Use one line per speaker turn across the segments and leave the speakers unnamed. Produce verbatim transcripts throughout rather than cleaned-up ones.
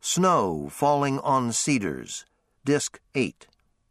Snow Falling on Cedars, Disc eight.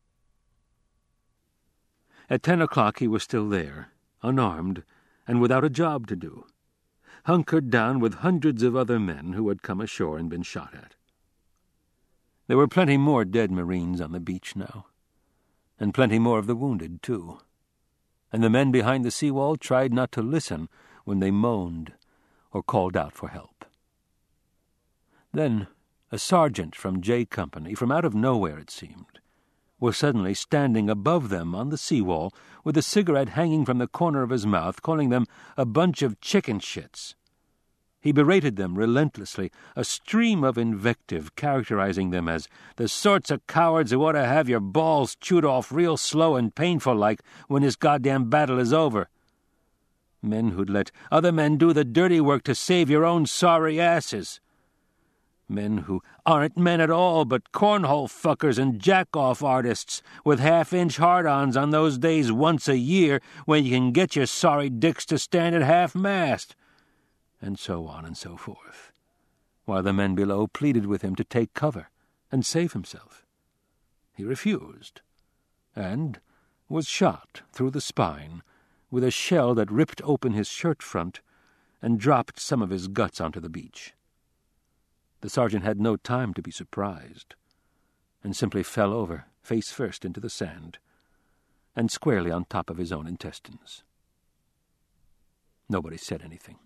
At ten o'clock he was still there, unarmed, and without a job to do, hunkered down with hundreds of other men who had come ashore and been shot at. There were plenty more dead Marines on the beach now, and plenty more of the wounded, too, and the men behind the seawall tried not to listen when they moaned or called out for help. Then a sergeant from J Company, from out of nowhere it seemed, was suddenly standing above them on the seawall with a cigarette hanging from the corner of his mouth, calling them a bunch of chicken shits. He berated them relentlessly, a stream of invective characterizing them as the sorts of cowards who ought to have your balls chewed off real slow and painful like when this goddamn battle is over. Men who'd let other men do the dirty work to save your own sorry asses. Men who aren't men at all, but cornhole fuckers and jack-off artists with half-inch hard-ons on those days once a year when you can get your sorry dicks to stand at half-mast. And so on and so forth, while the men below pleaded with him to take cover and save himself. He refused, and was shot through the spine with a shell that ripped open his shirt front and dropped some of his guts onto the beach. The sergeant had no time to be surprised, and simply fell over, face first, into the sand, and squarely on top of his own intestines. Nobody said anything.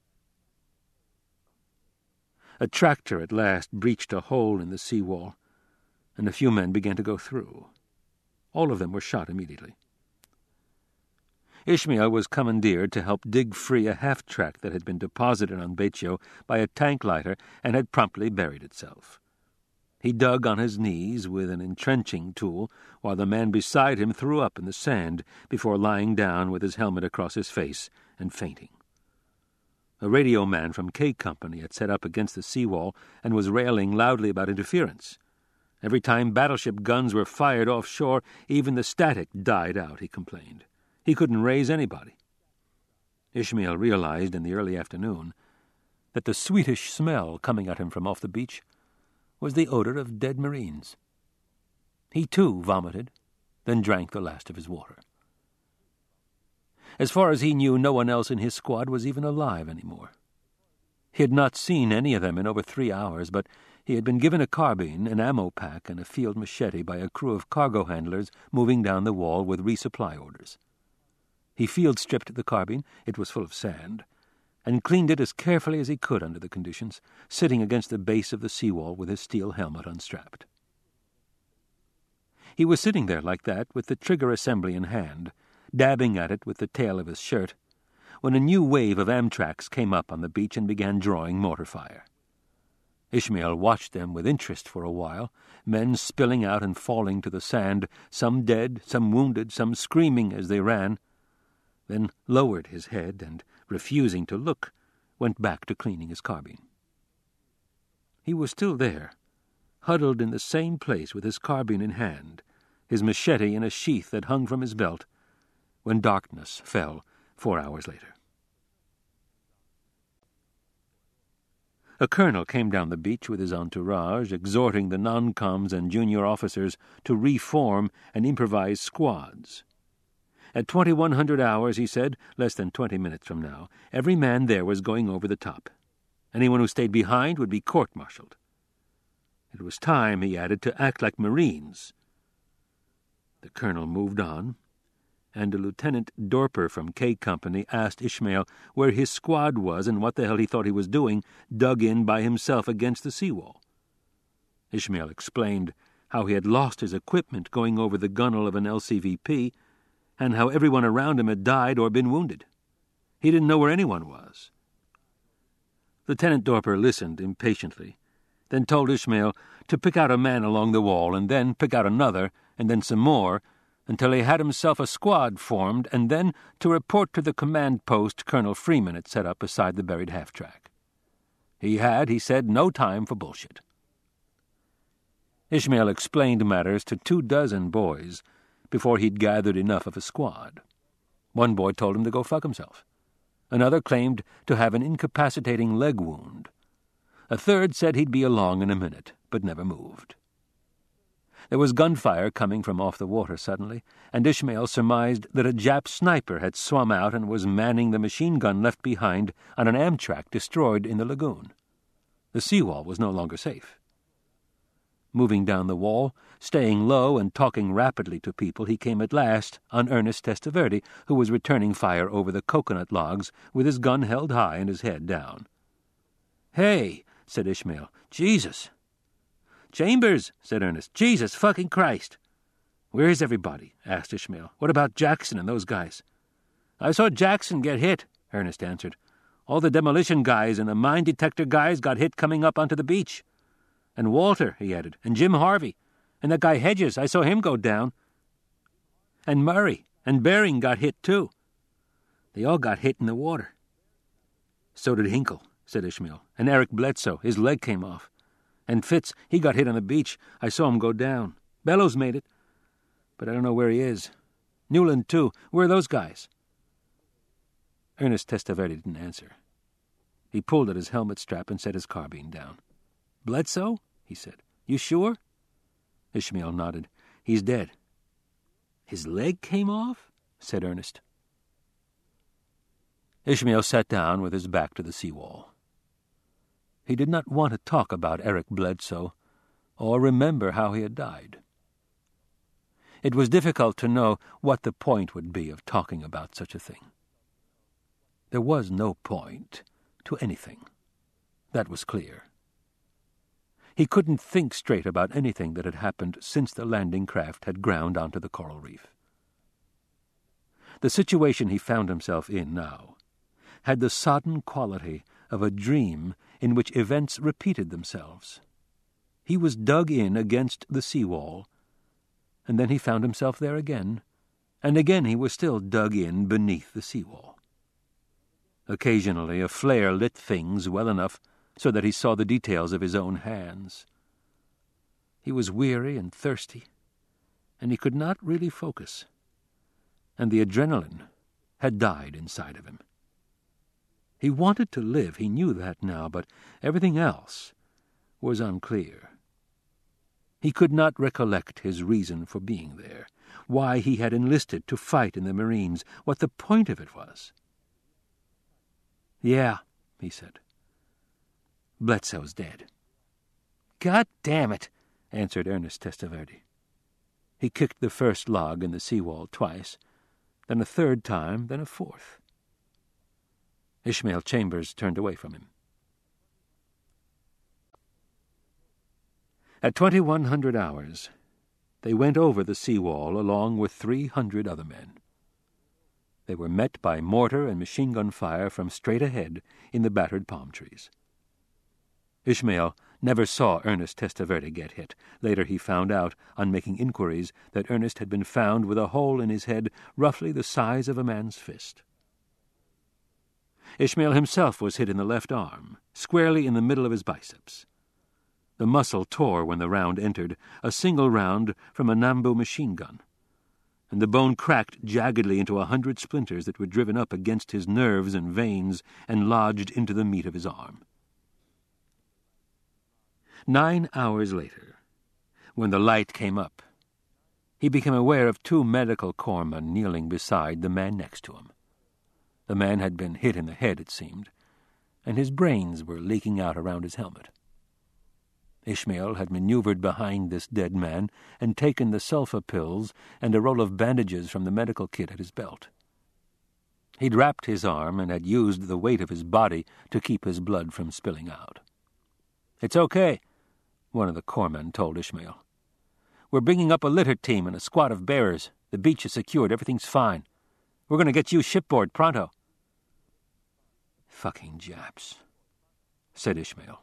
A tractor at last breached a hole in the seawall, and a few men began to go through. All of them were shot immediately. Ishmael was commandeered to help dig free a half-track that had been deposited on Betio by a tank lighter and had promptly buried itself. He dug on his knees with an entrenching tool while the man beside him threw up in the sand before lying down with his helmet across his face and fainting. A radio man from K Company had set up against the seawall and was railing loudly about interference. Every time battleship guns were fired offshore, even the static died out, he complained. He couldn't raise anybody. Ishmael realized in the early afternoon that the sweetish smell coming at him from off the beach was the odor of dead Marines. He, too, vomited, then drank the last of his water. As far as he knew, no one else in his squad was even alive anymore. He had not seen any of them in over three hours, but he had been given a carbine, an ammo pack, and a field machete by a crew of cargo handlers moving down the wall with resupply orders. He field-stripped the carbine, it was full of sand, and cleaned it as carefully as he could under the conditions, sitting against the base of the seawall with his steel helmet unstrapped. He was sitting there like that, with the trigger assembly in hand, dabbing at it with the tail of his shirt, when a new wave of Amtracs came up on the beach and began drawing mortar fire. Ishmael watched them with interest for a while, men spilling out and falling to the sand, some dead, some wounded, some screaming as they ran, then lowered his head and, refusing to look, went back to cleaning his carbine. He was still there, huddled in the same place with his carbine in hand, his machete in a sheath that hung from his belt, when darkness fell four hours later. A colonel came down the beach with his entourage, exhorting the non-coms and junior officers to reform and improvise squads. At twenty-one hundred hours, he said, less than twenty minutes from now, every man there was going over the top. Anyone who stayed behind would be court-martialed. It was time, he added, to act like Marines. The colonel moved on, and a Lieutenant Dorper from K Company asked Ishmael where his squad was and what the hell he thought he was doing, dug in by himself against the seawall. Ishmael explained how he had lost his equipment going over the gunwale of an L C V P, and how everyone around him had died or been wounded. He didn't know where anyone was. Lieutenant Dorper listened impatiently, then told Ishmael to pick out a man along the wall, and then pick out another, and then some more, until he had himself a squad formed, and then to report to the command post Colonel Freeman had set up beside the buried half-track. He had, he said, no time for bullshit. Ishmael explained matters to two dozen boys before he'd gathered enough of a squad. One boy told him to go fuck himself. Another claimed to have an incapacitating leg wound. A third said he'd be along in a minute, but never moved. There was gunfire coming from off the water suddenly, and Ishmael surmised that a Jap sniper had swum out and was manning the machine gun left behind on an Amtrak destroyed in the lagoon. The seawall was no longer safe. Moving down the wall, staying low and talking rapidly to people, he came at last on Ernest Testaverde, who was returning fire over the coconut logs with his gun held high and his head down. "Hey," said Ishmael. "Jesus!" "Chambers," said Ernest. "Jesus fucking Christ!" "Where is everybody?" asked Ishmael. "What about Jackson and those guys?" "I saw Jackson get hit," Ernest answered. "All the demolition guys and the mine detector guys got hit coming up onto the beach. And Walter," he added, "and Jim Harvey. And that guy Hedges, I saw him go down. And Murray and Bering got hit, too. They all got hit in the water." "So did Hinkle," said Ishmael. "And Eric Bledsoe, his leg came off. And Fitz, he got hit on the beach. I saw him go down. Bellows made it. But I don't know where he is. Newland, too. Where are those guys?" Ernest Testaverde didn't answer. He pulled at his helmet strap and set his carbine down. "Bledsoe?" he said. "You sure?" Ishmael nodded. "He's dead." "His leg came off?" said Ernest. Ishmael sat down with his back to the seawall. He did not want to talk about Eric Bledsoe or remember how he had died. It was difficult to know what the point would be of talking about such a thing. There was no point to anything. That was clear. He couldn't think straight about anything that had happened since the landing craft had ground onto the coral reef. The situation he found himself in now had the sodden quality of a dream in which events repeated themselves. He was dug in against the seawall, and then he found himself there again, and again he was still dug in beneath the seawall. Occasionally a flare lit things well enough so that he saw the details of his own hands. He was weary and thirsty, and he could not really focus, and the adrenaline had died inside of him. He wanted to live, he knew that now, but everything else was unclear. He could not recollect his reason for being there, why he had enlisted to fight in the Marines, what the point of it was. "Yeah," he said. "Bledsoe's dead." "God damn it," answered Ernest Testaverde. He kicked the first log in the seawall twice, then a third time, then a fourth. Ishmael Chambers turned away from him. At twenty-one hundred hours, they went over the seawall along with three hundred other men. They were met by mortar and machine-gun fire from straight ahead in the battered palm trees. Ishmael never saw Ernest Testaverde get hit. Later he found out, on making inquiries, that Ernest had been found with a hole in his head roughly the size of a man's fist. Ishmael himself was hit in the left arm, squarely in the middle of his biceps. The muscle tore when the round entered, a single round from a Nambu machine gun, and the bone cracked jaggedly into a hundred splinters that were driven up against his nerves and veins and lodged into the meat of his arm. Nine hours later, when the light came up, he became aware of two medical corpsmen kneeling beside the man next to him. The man had been hit in the head, it seemed, and his brains were leaking out around his helmet. Ishmael had maneuvered behind this dead man and taken the sulfa pills and a roll of bandages from the medical kit at his belt. He'd wrapped his arm and had used the weight of his body to keep his blood from spilling out. "It's okay," one of the corpsmen told Ishmael. "We're bringing up a litter team and a squad of bearers. The beach is secured. Everything's fine. We're going to get you shipboard pronto." "Fucking Japs," said Ishmael.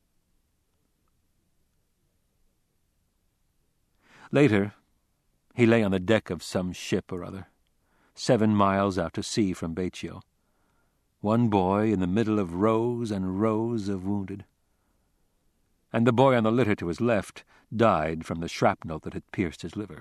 Later, he lay on the deck of some ship or other, seven miles out to sea from Baitio, one boy in the middle of rows and rows of wounded. And the boy on the litter to his left died from the shrapnel that had pierced his liver.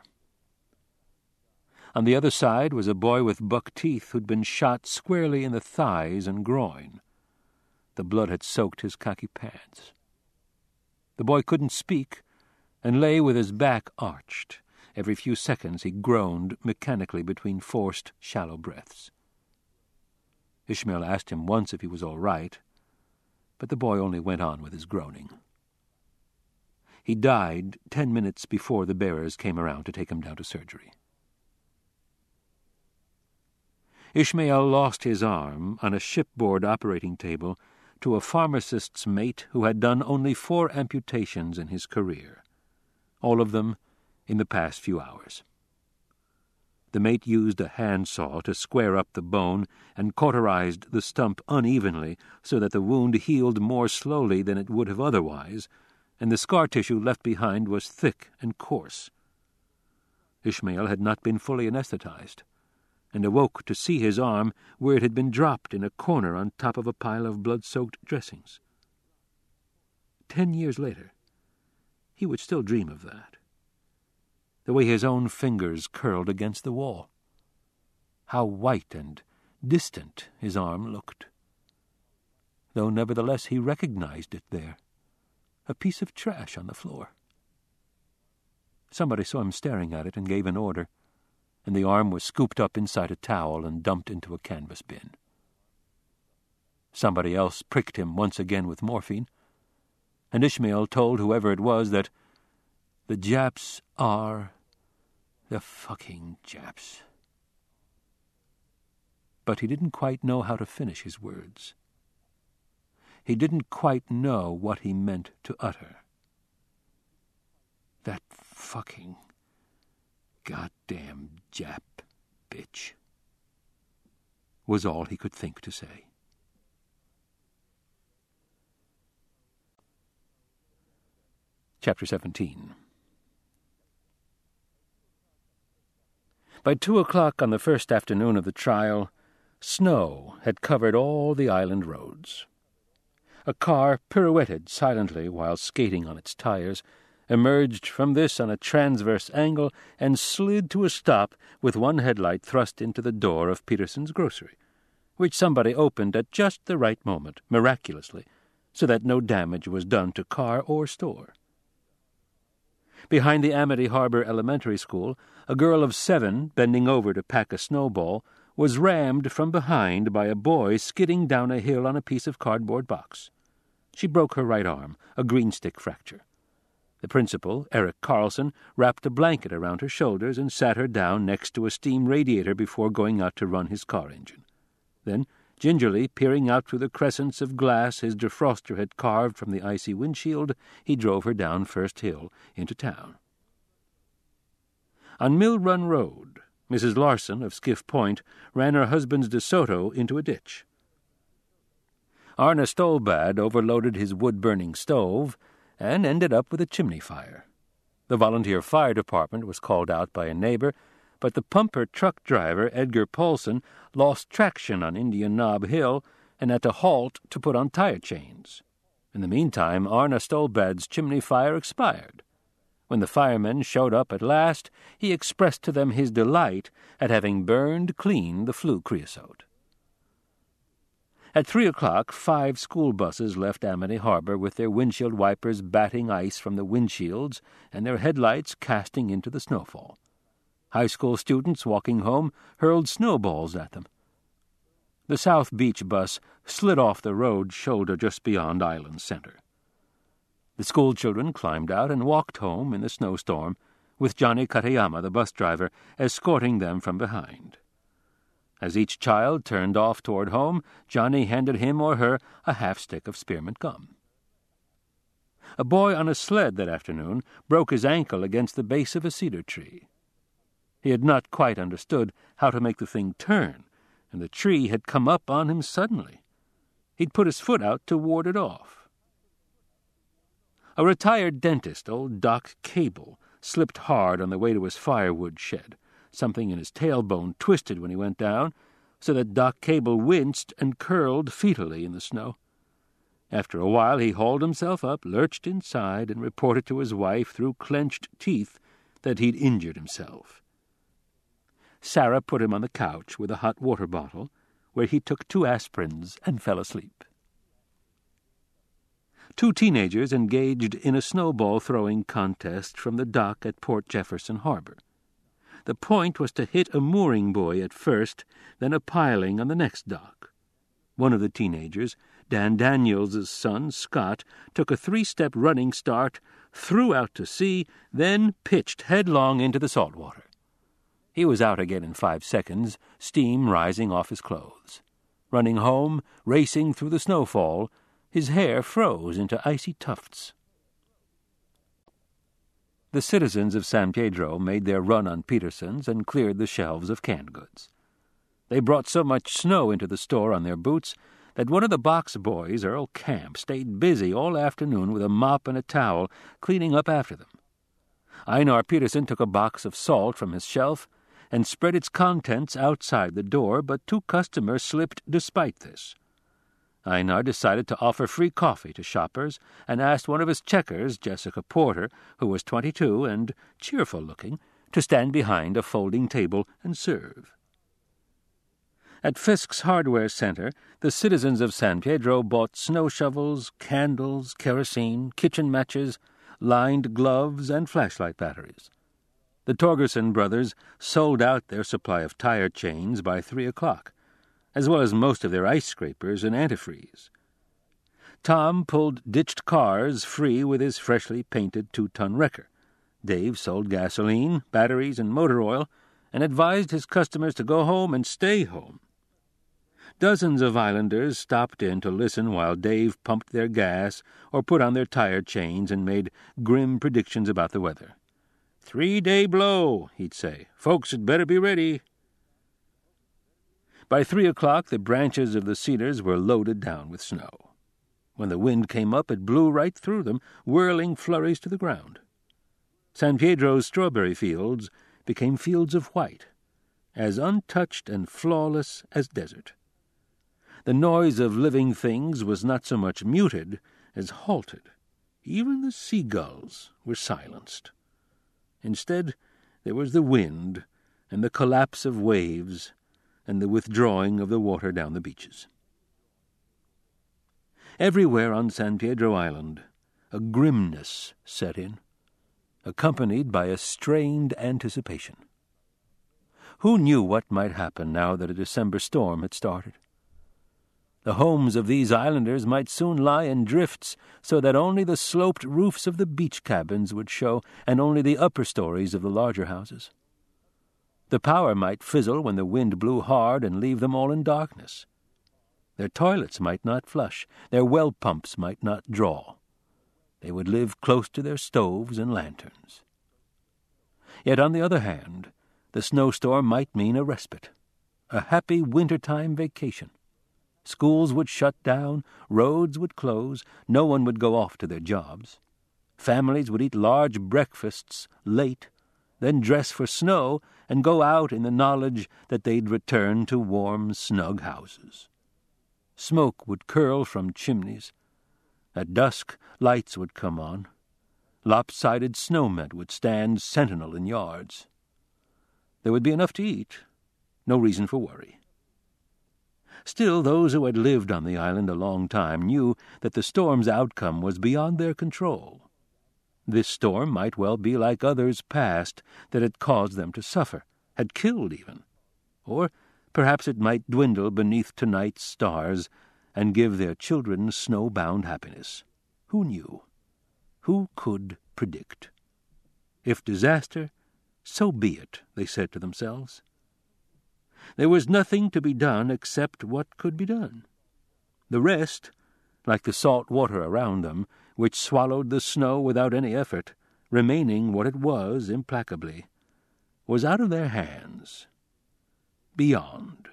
On the other side was a boy with buck teeth who'd been shot squarely in the thighs and groin. The blood had soaked his khaki pants. The boy couldn't speak, and lay with his back arched. Every few seconds he groaned mechanically between forced, shallow breaths. Ishmael asked him once if he was all right, but the boy only went on with his groaning. He died ten minutes before the bearers came around to take him down to surgery. Ishmael lost his arm on a shipboard operating table to a pharmacist's mate who had done only four amputations in his career, all of them in the past few hours. The mate used a handsaw to square up the bone and cauterized the stump unevenly so that the wound healed more slowly than it would have otherwise, and the scar tissue left behind was thick and coarse. Ishmael had not been fully anesthetized, and awoke to see his arm where it had been dropped in a corner on top of a pile of blood-soaked dressings. Ten years later, he would still dream of that. The way his own fingers curled against the wall. How white and distant his arm looked. Though nevertheless he recognized it there, a piece of trash on the floor. Somebody saw him staring at it and gave an order, and the arm was scooped up inside a towel and dumped into a canvas bin. Somebody else pricked him once again with morphine, and Ishmael told whoever it was that the Japs are the fucking Japs. But he didn't quite know how to finish his words. He didn't quite know what he meant to utter. That fucking goddamn Jap bitch was all he could think to say. Chapter seventeen. By two o'clock on the first afternoon of the trial, snow had covered all the island roads. A car pirouetted silently while skating on its tires, emerged from this on a transverse angle, and slid to a stop with one headlight thrust into the door of Peterson's grocery, which somebody opened at just the right moment, miraculously, so that no damage was done to car or store. Behind the Amity Harbor Elementary School, a girl of seven, bending over to pack a snowball, was rammed from behind by a boy skidding down a hill on a piece of cardboard box. She broke her right arm, a green stick fracture. The principal, Eric Carlson, wrapped a blanket around her shoulders and sat her down next to a steam radiator before going out to run his car engine. Then, gingerly peering out through the crescents of glass his defroster had carved from the icy windshield, he drove her down First Hill into town. On Mill Run Road, Missus Larson of Skiff Point ran her husband's DeSoto into a ditch. Arna Stolbad overloaded his wood-burning stove and ended up with a chimney fire. The volunteer fire department was called out by a neighbor, but the pumper truck driver, Edgar Paulson, lost traction on Indian Knob Hill and had to halt to put on tire chains. In the meantime, Arna Stolbad's chimney fire expired. When the firemen showed up at last, he expressed to them his delight at having burned clean the flue creosote. At three o'clock, five school buses left Amity Harbor with their windshield wipers batting ice from the windshields and their headlights casting into the snowfall. High school students walking home hurled snowballs at them. The South Beach bus slid off the road shoulder just beyond Island Center. The school children climbed out and walked home in the snowstorm, with Johnny Katayama, the bus driver, escorting them from behind. As each child turned off toward home, Johnny handed him or her a half-stick of spearmint gum. A boy on a sled that afternoon broke his ankle against the base of a cedar tree. He had not quite understood how to make the thing turn, and the tree had come up on him suddenly. He'd put his foot out to ward it off. A retired dentist, old Doc Cable, slipped hard on the way to his firewood shed. Something in his tailbone twisted when he went down, so that Doc Cable winced and curled fetally in the snow. After a while he hauled himself up, lurched inside, and reported to his wife through clenched teeth that he'd injured himself. Sarah put him on the couch with a hot water bottle, where he took two aspirins and fell asleep. Two teenagers engaged in a snowball-throwing contest from the dock at Port Jefferson Harbor. The point was to hit a mooring buoy at first, then a piling on the next dock. One of the teenagers, Dan Daniels' son, Scott, took a three-step running start, threw out to sea, then pitched headlong into the salt water. He was out again in five seconds, steam rising off his clothes. Running home, racing through the snowfall, his hair froze into icy tufts. The citizens of San Pedro made their run on Peterson's and cleared the shelves of canned goods. They brought so much snow into the store on their boots that one of the box boys, Earl Camp, stayed busy all afternoon with a mop and a towel, cleaning up after them. Einar Peterson took a box of salt from his shelf and spread its contents outside the door, but two customers slipped despite this. Einar decided to offer free coffee to shoppers and asked one of his checkers, Jessica Porter, who was twenty-two and cheerful-looking, to stand behind a folding table and serve. At Fisk's Hardware Center, the citizens of San Pedro bought snow shovels, candles, kerosene, kitchen matches, lined gloves, and flashlight batteries. The Torgerson brothers sold out their supply of tire chains by three o'clock, as well as most of their ice scrapers and antifreeze. Tom pulled ditched cars free with his freshly painted two-ton wrecker. Dave sold gasoline, batteries, and motor oil, and advised his customers to go home and stay home. Dozens of islanders stopped in to listen while Dave pumped their gas or put on their tire chains and made grim predictions about the weather. "Three-day blow," he'd say. "Folks had better be ready." By three o'clock the branches of the cedars were loaded down with snow. When the wind came up, it blew right through them, whirling flurries to the ground. San Pedro's strawberry fields became fields of white, as untouched and flawless as desert. The noise of living things was not so much muted as halted. Even the seagulls were silenced. Instead, there was the wind and the collapse of waves and the withdrawing of the water down the beaches. Everywhere on San Pedro Island, a grimness set in, accompanied by a strained anticipation. Who knew what might happen now that a December storm had started? The homes of these islanders might soon lie in drifts, so that only the sloped roofs of the beach cabins would show, and only the upper stories of the larger houses. The power might fizzle when the wind blew hard and leave them all in darkness. Their toilets might not flush, their well pumps might not draw. They would live close to their stoves and lanterns. Yet, on the other hand, the snowstorm might mean a respite, a happy wintertime vacation. Schools would shut down, roads would close, no one would go off to their jobs. Families would eat large breakfasts late, then dress for snow and go out in the knowledge that they'd return to warm, snug houses. Smoke would curl from chimneys. At dusk, lights would come on. Lopsided snowmen would stand sentinel in yards. There would be enough to eat, no reason for worry. Still, those who had lived on the island a long time knew that the storm's outcome was beyond their control. This storm might well be like others past that had caused them to suffer, had killed even. Or perhaps it might dwindle beneath tonight's stars and give their children snow-bound happiness. Who knew? Who could predict? If disaster, so be it, they said to themselves. There was nothing to be done except what could be done. The rest, like the salt water around them, which swallowed the snow without any effort, remaining what it was implacably, was out of their hands, beyond.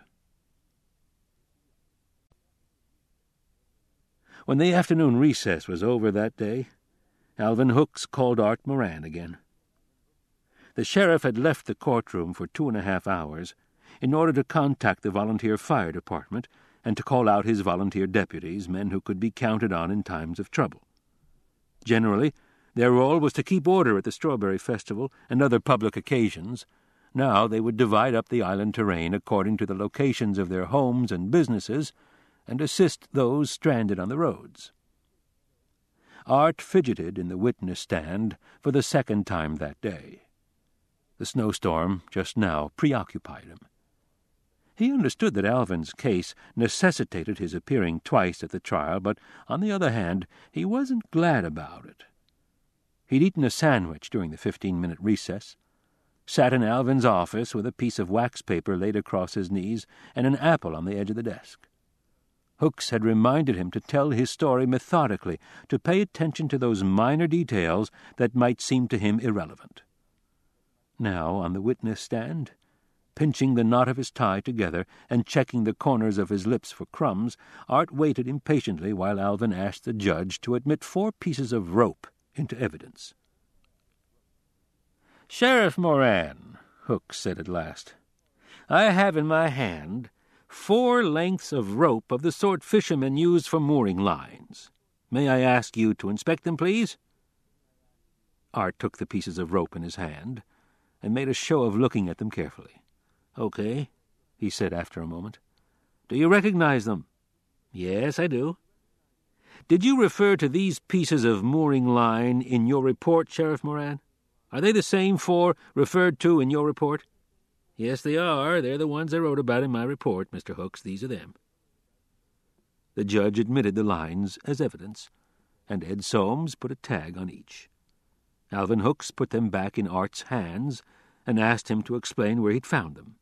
When the afternoon recess was over that day, Alvin Hooks called Art Moran again. The sheriff had left the courtroom for two and a half hours in order to contact the volunteer fire department and to call out his volunteer deputies, men who could be counted on in times of trouble. Generally, their role was to keep order at the Strawberry Festival and other public occasions. Now they would divide up the island terrain according to the locations of their homes and businesses and assist those stranded on the roads. Art fidgeted in the witness stand for the second time that day. The snowstorm just now preoccupied him. He understood that Alvin's case necessitated his appearing twice at the trial, but on the other hand, he wasn't glad about it. He'd eaten a sandwich during the fifteen-minute recess, sat in Alvin's office with a piece of wax paper laid across his knees and an apple on the edge of the desk. Hooks had reminded him to tell his story methodically, to pay attention to those minor details that might seem to him irrelevant. Now, on the witness stand, pinching the knot of his tie together and checking the corners of his lips for crumbs, Art waited impatiently while Alvin asked the judge to admit four pieces of rope into evidence. "Sheriff Moran," Hooks said at last, "I have in my hand four lengths of rope of the sort fishermen use for mooring lines. May I ask you to inspect them, please?" Art took the pieces of rope in his hand and made a show of looking at them carefully. "Okay," he said after a moment. "Do you recognize them?" "Yes, I do." "Did you refer to these pieces of mooring line in your report, Sheriff Moran? Are they the same four referred to in your report?" "Yes, they are. They're the ones I wrote about in my report, Mister Hooks. These are them." The judge admitted the lines as evidence, and Ed Soames put a tag on each. Alvin Hooks put them back in Art's hands and asked him to explain where he'd found them.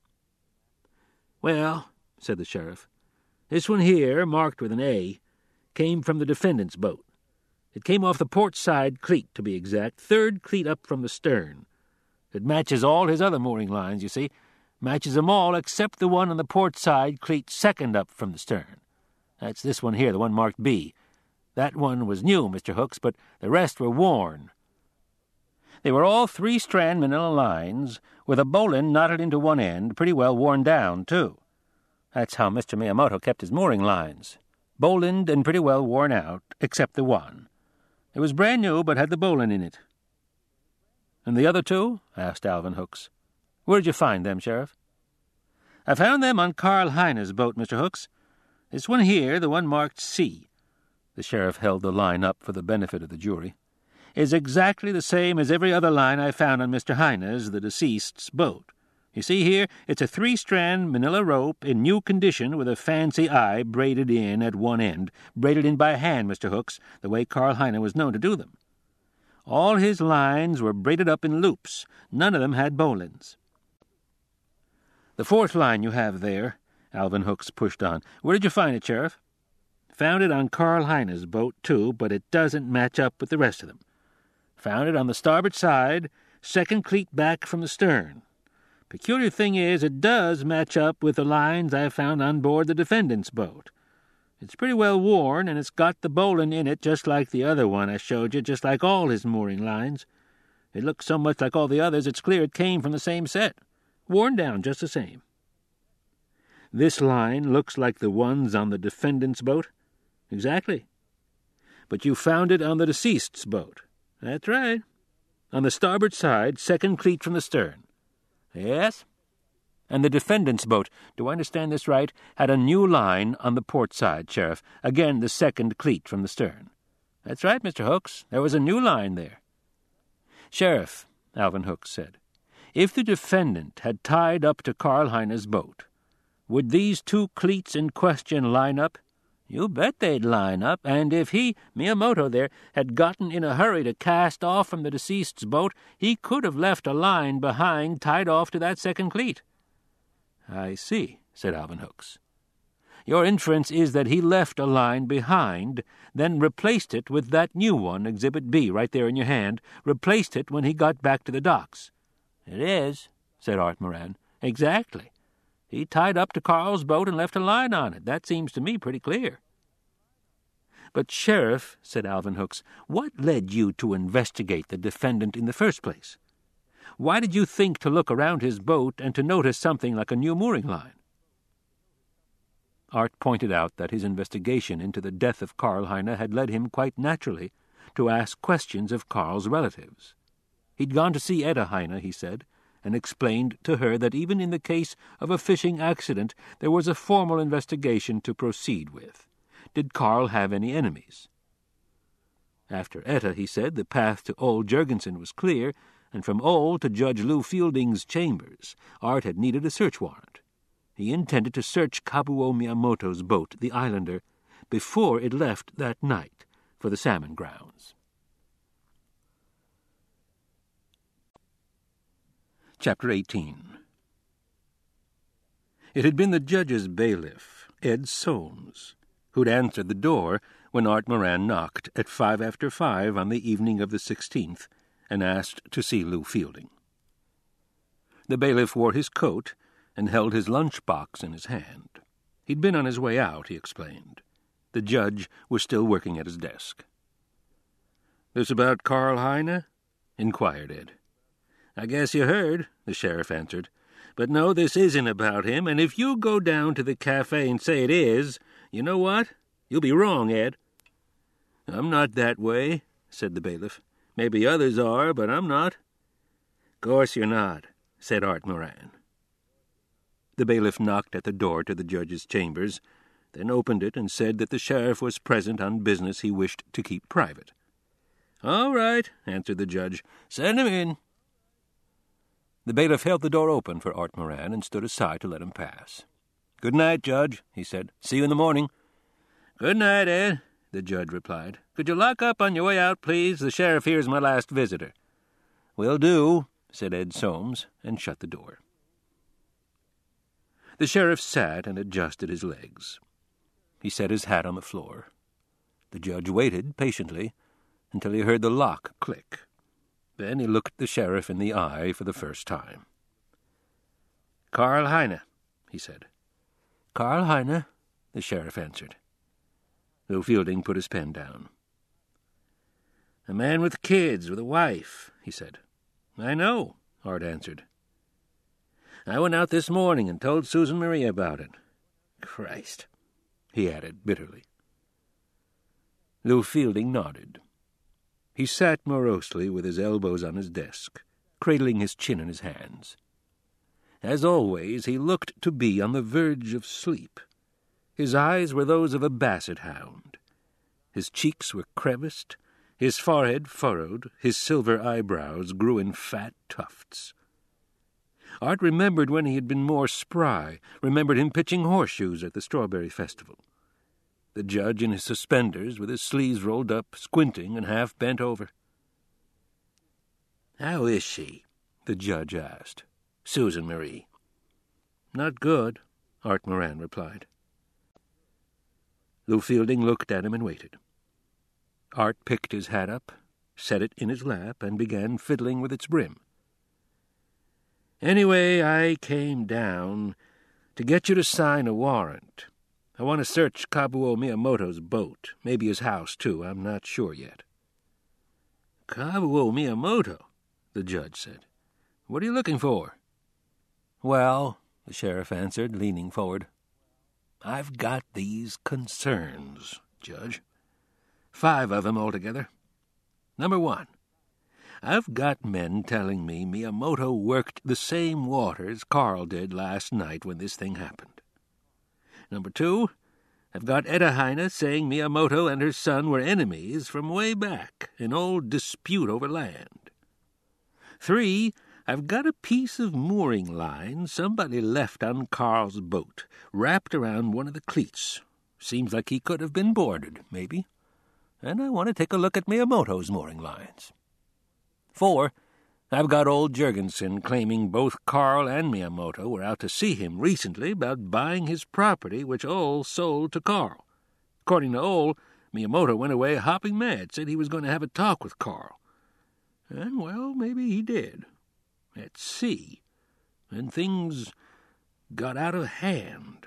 "Well," said the sheriff, "this one here, marked with an A, came from the defendant's boat. It came off the port side cleat, to be exact, third cleat up from the stern. It matches all his other mooring lines, you see. Matches them all except the one on the port side cleat second up from the stern. That's this one here, the one marked B. That one was new, Mister Hooks, but the rest were worn. They were all three-strand manila lines, with a bowline knotted into one end, pretty well worn down, too. That's how Mister Miyamoto kept his mooring lines. Bowlined and pretty well worn out, except the one. It was brand new, but had the bowline in it." "And the other two?" asked Alvin Hooks. "Where did you find them, Sheriff?" "I found them on Carl Heine's boat, Mister Hooks. This one here, the one marked C," the sheriff held the line up for the benefit of the jury, "is exactly the same as every other line I found on Mister Heine's, the deceased's, boat. You see here, it's a three-strand manila rope in new condition with a fancy eye braided in at one end, braided in by hand, Mister Hooks, the way Carl Heine was known to do them. All his lines were braided up in loops. None of them had bowlines." "The fourth line you have there," Alvin Hooks pushed on. "Where did you find it, Sheriff?" "Found it on Carl Heine's boat, too, but it doesn't match up with the rest of them. Found it on the starboard side, second cleat back from the stern. Peculiar thing is, it does match up with the lines I found on board the defendant's boat. It's pretty well worn, and it's got the bowline in it just like the other one I showed you, just like all his mooring lines. It looks so much like all the others, it's clear it came from the same set. Worn down just the same." "This line looks like the ones on the defendant's boat?" "Exactly." "But you found it on the deceased's boat?" "That's right. On the starboard side, second cleat from the stern." "Yes." "And the defendant's boat, do I understand this right, had a new line on the port side, Sheriff, again the second cleat from the stern?" "That's right, Mister Hooks. There was a new line there." "Sheriff," Alvin Hooks said, "if the defendant had tied up to Carl Heine's boat, would these two cleats in question line up?" "You bet they'd line up, and if he, Miyamoto there, had gotten in a hurry to cast off from the deceased's boat, he could have left a line behind tied off to that second cleat." "I see," said Alvin Hooks. "Your inference is that he left a line behind, then replaced it with that new one, Exhibit B, right there in your hand, replaced it when he got back to the docks." "It is," said Art Moran. "Exactly. He tied up to Carl's boat and left a line on it. That seems to me pretty clear." "But, Sheriff," said Alvin Hooks, "what led you to investigate the defendant in the first place? Why did you think to look around his boat and to notice something like a new mooring line?" Art pointed out that his investigation into the death of Carl Heine had led him quite naturally to ask questions of Carl's relatives. He'd gone to see Etta Heine, he said, and explained to her that even in the case of a fishing accident there was a formal investigation to proceed with. Did Carl have any enemies? After Etta, he said, the path to old Jurgensen was clear, and from Ole to Judge Lou Fielding's chambers, Art had needed a search warrant. He intended to search Kabuo Miyamoto's boat, the Islander, before it left that night for the salmon grounds. Chapter eighteen. It had been the judge's bailiff, Ed Soames, who'd answered the door when Art Moran knocked at five after five on the evening of the sixteenth and asked to see Lou Fielding. The bailiff wore his coat and held his lunch-box in his hand. He'd been on his way out, he explained. The judge was still working at his desk. "This about Karl Heine?" inquired Ed. "I guess you heard," the sheriff answered. "But no, this isn't about him, and if you go down to the cafe and say it is, you know what? You'll be wrong, Ed." "I'm not that way," said the bailiff. "Maybe others are, but I'm not." "Course you're not," said Art Moran. The bailiff knocked at the door to the judge's chambers, then opened it and said that the sheriff was present on business he wished to keep private. "All right," answered the judge. "Send him in." The bailiff held the door open for Art Moran and stood aside to let him pass. "Good night, Judge," he said. "See you in the morning." "Good night, Ed," the judge replied. "Could you lock up on your way out, please? The sheriff here's my last visitor." "Will do," said Ed Soames, and shut the door. The sheriff sat and adjusted his legs. He set his hat on the floor. The judge waited patiently until he heard the lock click. Then he looked the sheriff in the eye for the first time. "Karl Heine," he said. "Karl Heine," the sheriff answered. Lou Fielding put his pen down. "A man with kids, with a wife," he said. "I know," Art answered. "I went out this morning and told Susan Marie about it. Christ," he added bitterly. Lou Fielding nodded. He sat morosely with his elbows on his desk, cradling his chin in his hands. As always, he looked to be on the verge of sleep. His eyes were those of a basset hound. His cheeks were creviced, his forehead furrowed, his silver eyebrows grew in fat tufts. Art remembered when he had been more spry, remembered him pitching horseshoes at the Strawberry Festival. The judge in his suspenders, with his sleeves rolled up, squinting and half bent over. "How is she?" the judge asked. "Susan Marie." "Not good," Art Moran replied. Lou Fielding looked at him and waited. Art picked his hat up, set it in his lap, and began fiddling with its brim. "Anyway, I came down to get you to sign a warrant. I want to search Kabuo Miyamoto's boat, maybe his house, too. I'm not sure yet." "Kabuo Miyamoto," the judge said. "What are you looking for?" "Well," the sheriff answered, leaning forward, "I've got these concerns, Judge. Five of them altogether. Number one, I've got men telling me Miyamoto worked the same waters Karl did last night when this thing happened. Number two, I've got Etta Heine saying Miyamoto and her son were enemies from way back, an old dispute over land. Three, I've got a piece of mooring line somebody left on Karl's boat, wrapped around one of the cleats. Seems like he could have been boarded, maybe. And I want to take a look at Miyamoto's mooring lines. Four, I've got old Jurgensen claiming both Karl and Miyamoto were out to see him recently about buying his property, which Ole sold to Karl. According to Ole, Miyamoto went away hopping mad, said he was going to have a talk with Karl. And, well, maybe he did. At sea. And things got out of hand.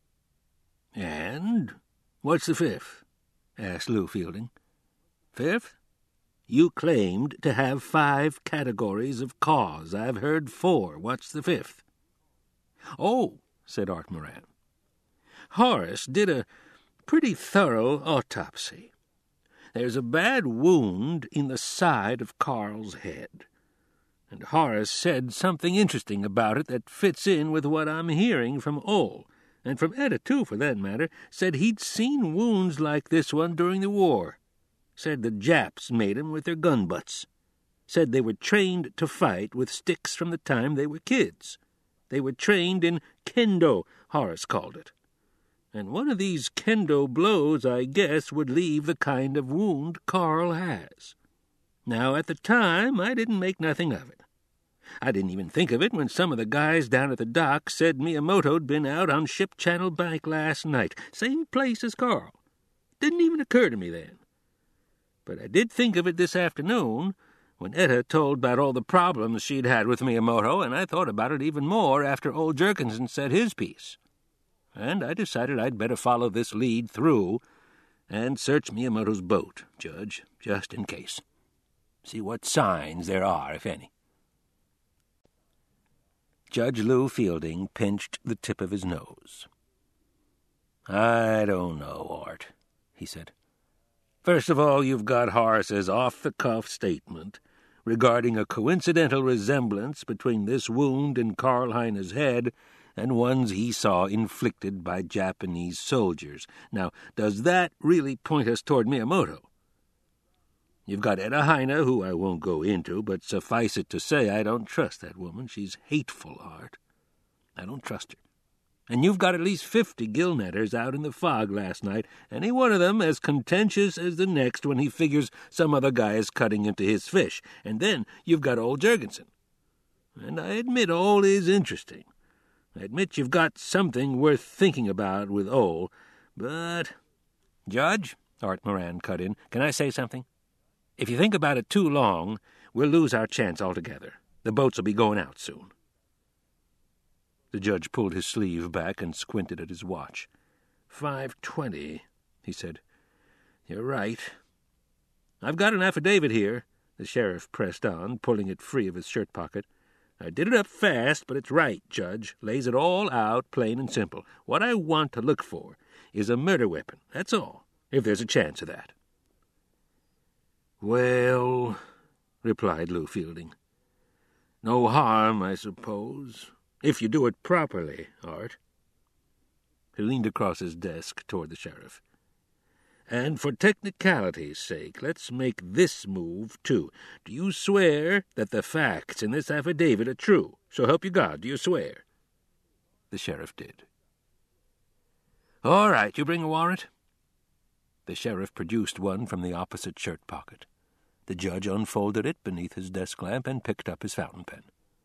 And what's the fifth? Asked Lou Fielding. Fifth? You claimed to have five categories of cause. I've heard four. What's the fifth? Oh, said Art Moran. Horace did a pretty thorough autopsy. There's a bad wound in the side of Karl's head. And Horace said something interesting about it that fits in with what I'm hearing from Ole, and from Etta, too, for that matter, said he'd seen wounds like this one during the war. Said the Japs made 'em with their gun butts. Said they were trained to fight with sticks from the time they were kids. They were trained in kendo, Horace called it. And one of these kendo blows, I guess, would leave the kind of wound Carl has. Now, at the time, I didn't make nothing of it. I didn't even think of it when some of the guys down at the dock said Miyamoto'd been out on Ship Channel Bank last night, same place as Carl. Didn't even occur to me then. But I did think of it this afternoon, when Etta told about all the problems she'd had with Miyamoto, and I thought about it even more after old Jerkinson said his piece. And I decided I'd better follow this lead through and search Miyamoto's boat, Judge, just in case. See what signs there are, if any. Judge Lou Fielding pinched the tip of his nose. I don't know, Art, he said. First of all, you've got Horace's off-the-cuff statement regarding a coincidental resemblance between this wound in Karl Heine's head and ones he saw inflicted by Japanese soldiers. Now, does that really point us toward Miyamoto? You've got Etta Heine, who I won't go into, but suffice it to say I don't trust that woman. She's hateful, Art. I don't trust her. And you've got at least fifty gill-netters out in the fog last night, any one of them as contentious as the next when he figures some other guy is cutting into his fish. And then you've got old Jergensen. And I admit all is interesting. I admit you've got something worth thinking about with Ole, but... Judge, Art Moran cut in, can I say something? If you think about it too long, we'll lose our chance altogether. The boats will be going out soon. The judge pulled his sleeve back and squinted at his watch. Five twenty, he said. You're right. I've got an affidavit here, the sheriff pressed on, pulling it free of his shirt pocket. I did it up fast, but it's right, Judge. Lays it all out, plain and simple. What I want to look for is a murder weapon, that's all, if there's a chance of that. Well, replied Lou Fielding, no harm, I suppose, if you do it properly, Art. He leaned across his desk toward the sheriff. And for technicality's sake, let's make this move, too. Do you swear that the facts in this affidavit are true? So help you God, do you swear? The sheriff did. All right, you bring a warrant? The sheriff produced one from the opposite shirt pocket. The judge unfolded it beneath his desk lamp and picked up his fountain pen.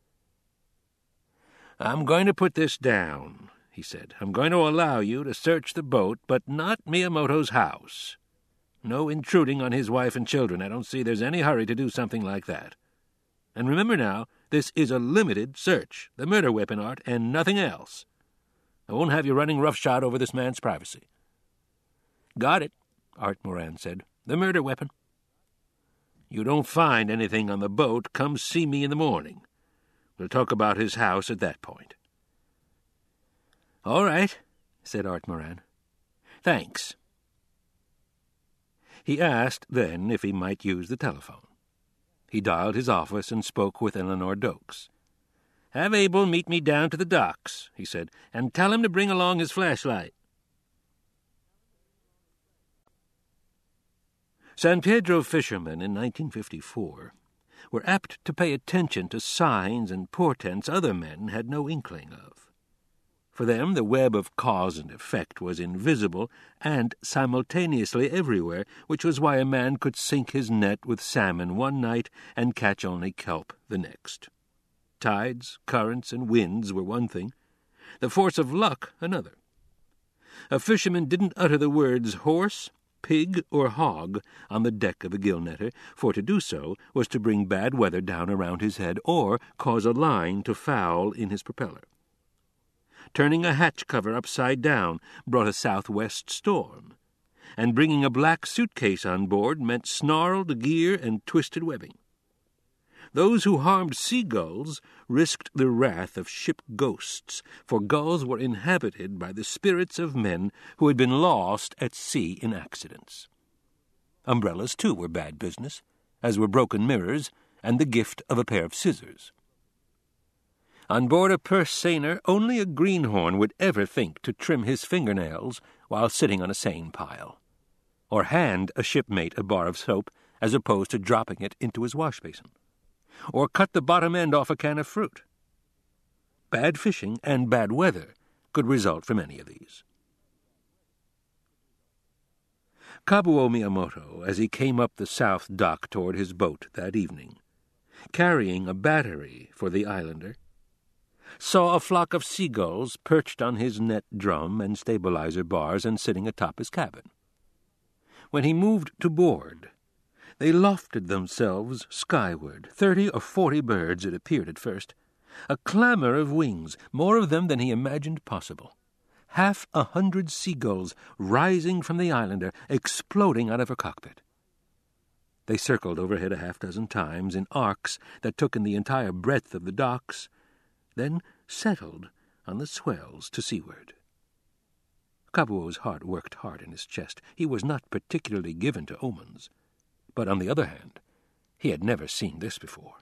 I'm going to put this down, he said. I'm going to allow you to search the boat, but not Miyamoto's house. No intruding on his wife and children. I don't see there's any hurry to do something like that. And remember now, this is a limited search. The murder weapon, Art, and nothing else. I won't have you running roughshod over this man's privacy. Got it, Art Moran said. The murder weapon. You don't find anything on the boat, come see me in the morning. We'll talk about his house at that point. All right, said Art Moran. Thanks. He asked then if he might use the telephone. He dialed his office and spoke with Eleanor Dokes. Have Abel meet me down to the docks, he said, and tell him to bring along his flashlight. San Pedro fishermen in nineteen fifty-four were apt to pay attention to signs and portents other men had no inkling of. For them, the web of cause and effect was invisible and simultaneously everywhere, which was why a man could sink his net with salmon one night and catch only kelp the next. Tides, currents, and winds were one thing, the force of luck another. A fisherman didn't utter the words horse, pig, or hog on the deck of a gill-netter, for to do so was to bring bad weather down around his head or cause a line to foul in his propeller. Turning a hatch cover upside down brought a southwest storm, and bringing a black suitcase on board meant snarled gear and twisted webbing. Those who harmed seagulls risked the wrath of ship ghosts, for gulls were inhabited by the spirits of men who had been lost at sea in accidents. Umbrellas, too, were bad business, as were broken mirrors and the gift of a pair of scissors. On board a purse seiner, only a greenhorn would ever think to trim his fingernails while sitting on a seine pile. or hand a shipmate a bar of soap as opposed to dropping it into his wash basin, or cut the bottom end off a can of fruit. Bad fishing and bad weather could result from any of these. Kabuo Miyamoto, as he came up the south dock toward his boat that evening, carrying a battery for the islander, saw a flock of seagulls perched on his net drum and stabilizer bars and sitting atop his cabin. When he moved to board, they lofted themselves skyward, thirty or forty birds it appeared at first, a clamor of wings, more of them than he imagined possible. Half a hundred seagulls rising from the islander, exploding out of her cockpit. They circled overhead a half dozen times in arcs that took in the entire breadth of the docks, then settled on the swells to seaward. Kabuo's heart worked hard in his chest. He was not particularly given to omens, but on the other hand, he had never seen this before.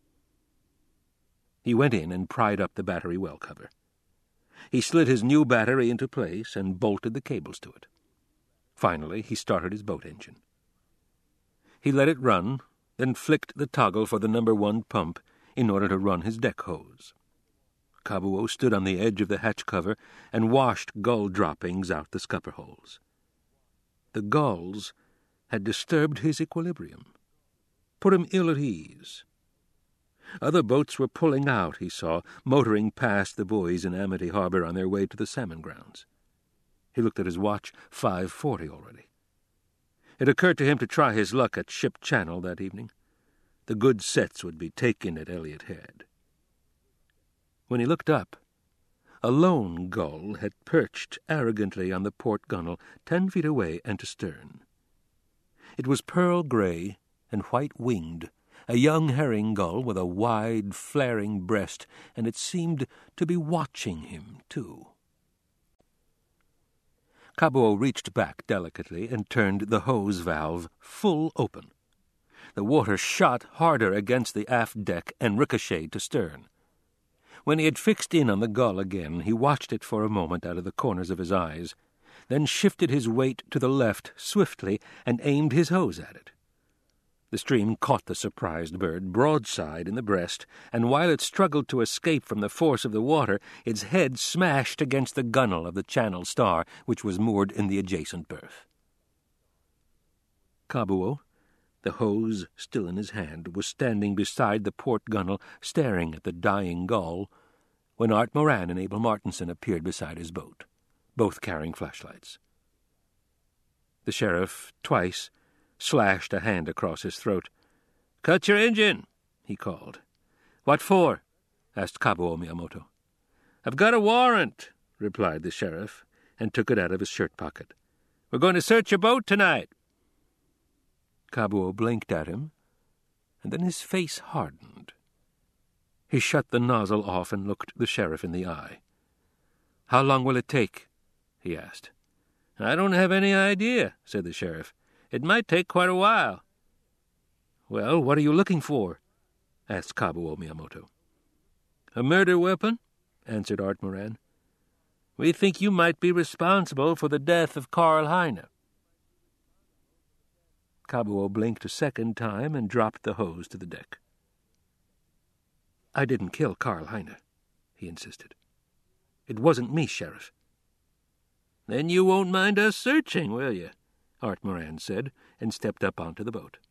He went in and pried up the battery well cover. He slid his new battery into place and bolted the cables to it. Finally, he started his boat engine. He let it run, then flicked the toggle for the number one pump in order to run his deck hose. Kabuo stood on the edge of the hatch cover and washed gull droppings out the scupper holes. The gulls had disturbed his equilibrium, put him ill at ease. Other boats were pulling out, he saw, motoring past the buoys in Amity Harbor on their way to the salmon grounds. He looked at his watch, five forty already. It occurred to him to try his luck at Ship Channel that evening. The good sets would be taken at Elliott Head. When he looked up, a lone gull had perched arrogantly on the port gunwale, ten feet away and to stern. It was pearl-gray and white-winged, a young herring gull with a wide, flaring breast, and it seemed to be watching him, too. Kabuo reached back delicately and turned the hose valve full open. The water shot harder against the aft deck and ricocheted to stern. When he had fixed in on the gull again, he watched it for a moment out of the corners of his eyes, then shifted his weight to the left swiftly and aimed his hose at it. The stream caught the surprised bird broadside in the breast, and while it struggled to escape from the force of the water, its head smashed against the gunwale of the Channel Star, which was moored in the adjacent berth. Kabuo, the hose still in his hand, was standing beside the port gunwale, staring at the dying gull, when Art Moran and Abel Martinson appeared beside his boat, both carrying flashlights. The sheriff, twice, slashed a hand across his throat. "Cut your engine," he called. "What for?" asked Kabuo Miyamoto. "I've got a warrant," replied the sheriff, and took it out of his shirt pocket. "We're going to search your boat tonight." Kabuo blinked at him, and then his face hardened. He shut the nozzle off and looked the sheriff in the eye. "How long will it take?" he asked. "I don't have any idea," said the sheriff. "It might take quite a while." "Well, what are you looking for?" asked Kabuo Miyamoto. "A murder weapon," answered Art Moran. "We think you might be responsible for the death of Karl Heine." Kabuo blinked a second time and dropped the hose to the deck. "I didn't kill Karl Heine," he insisted. "It wasn't me, Sheriff." "Then you won't mind us searching, will you?" Art Moran said, and stepped up onto the boat.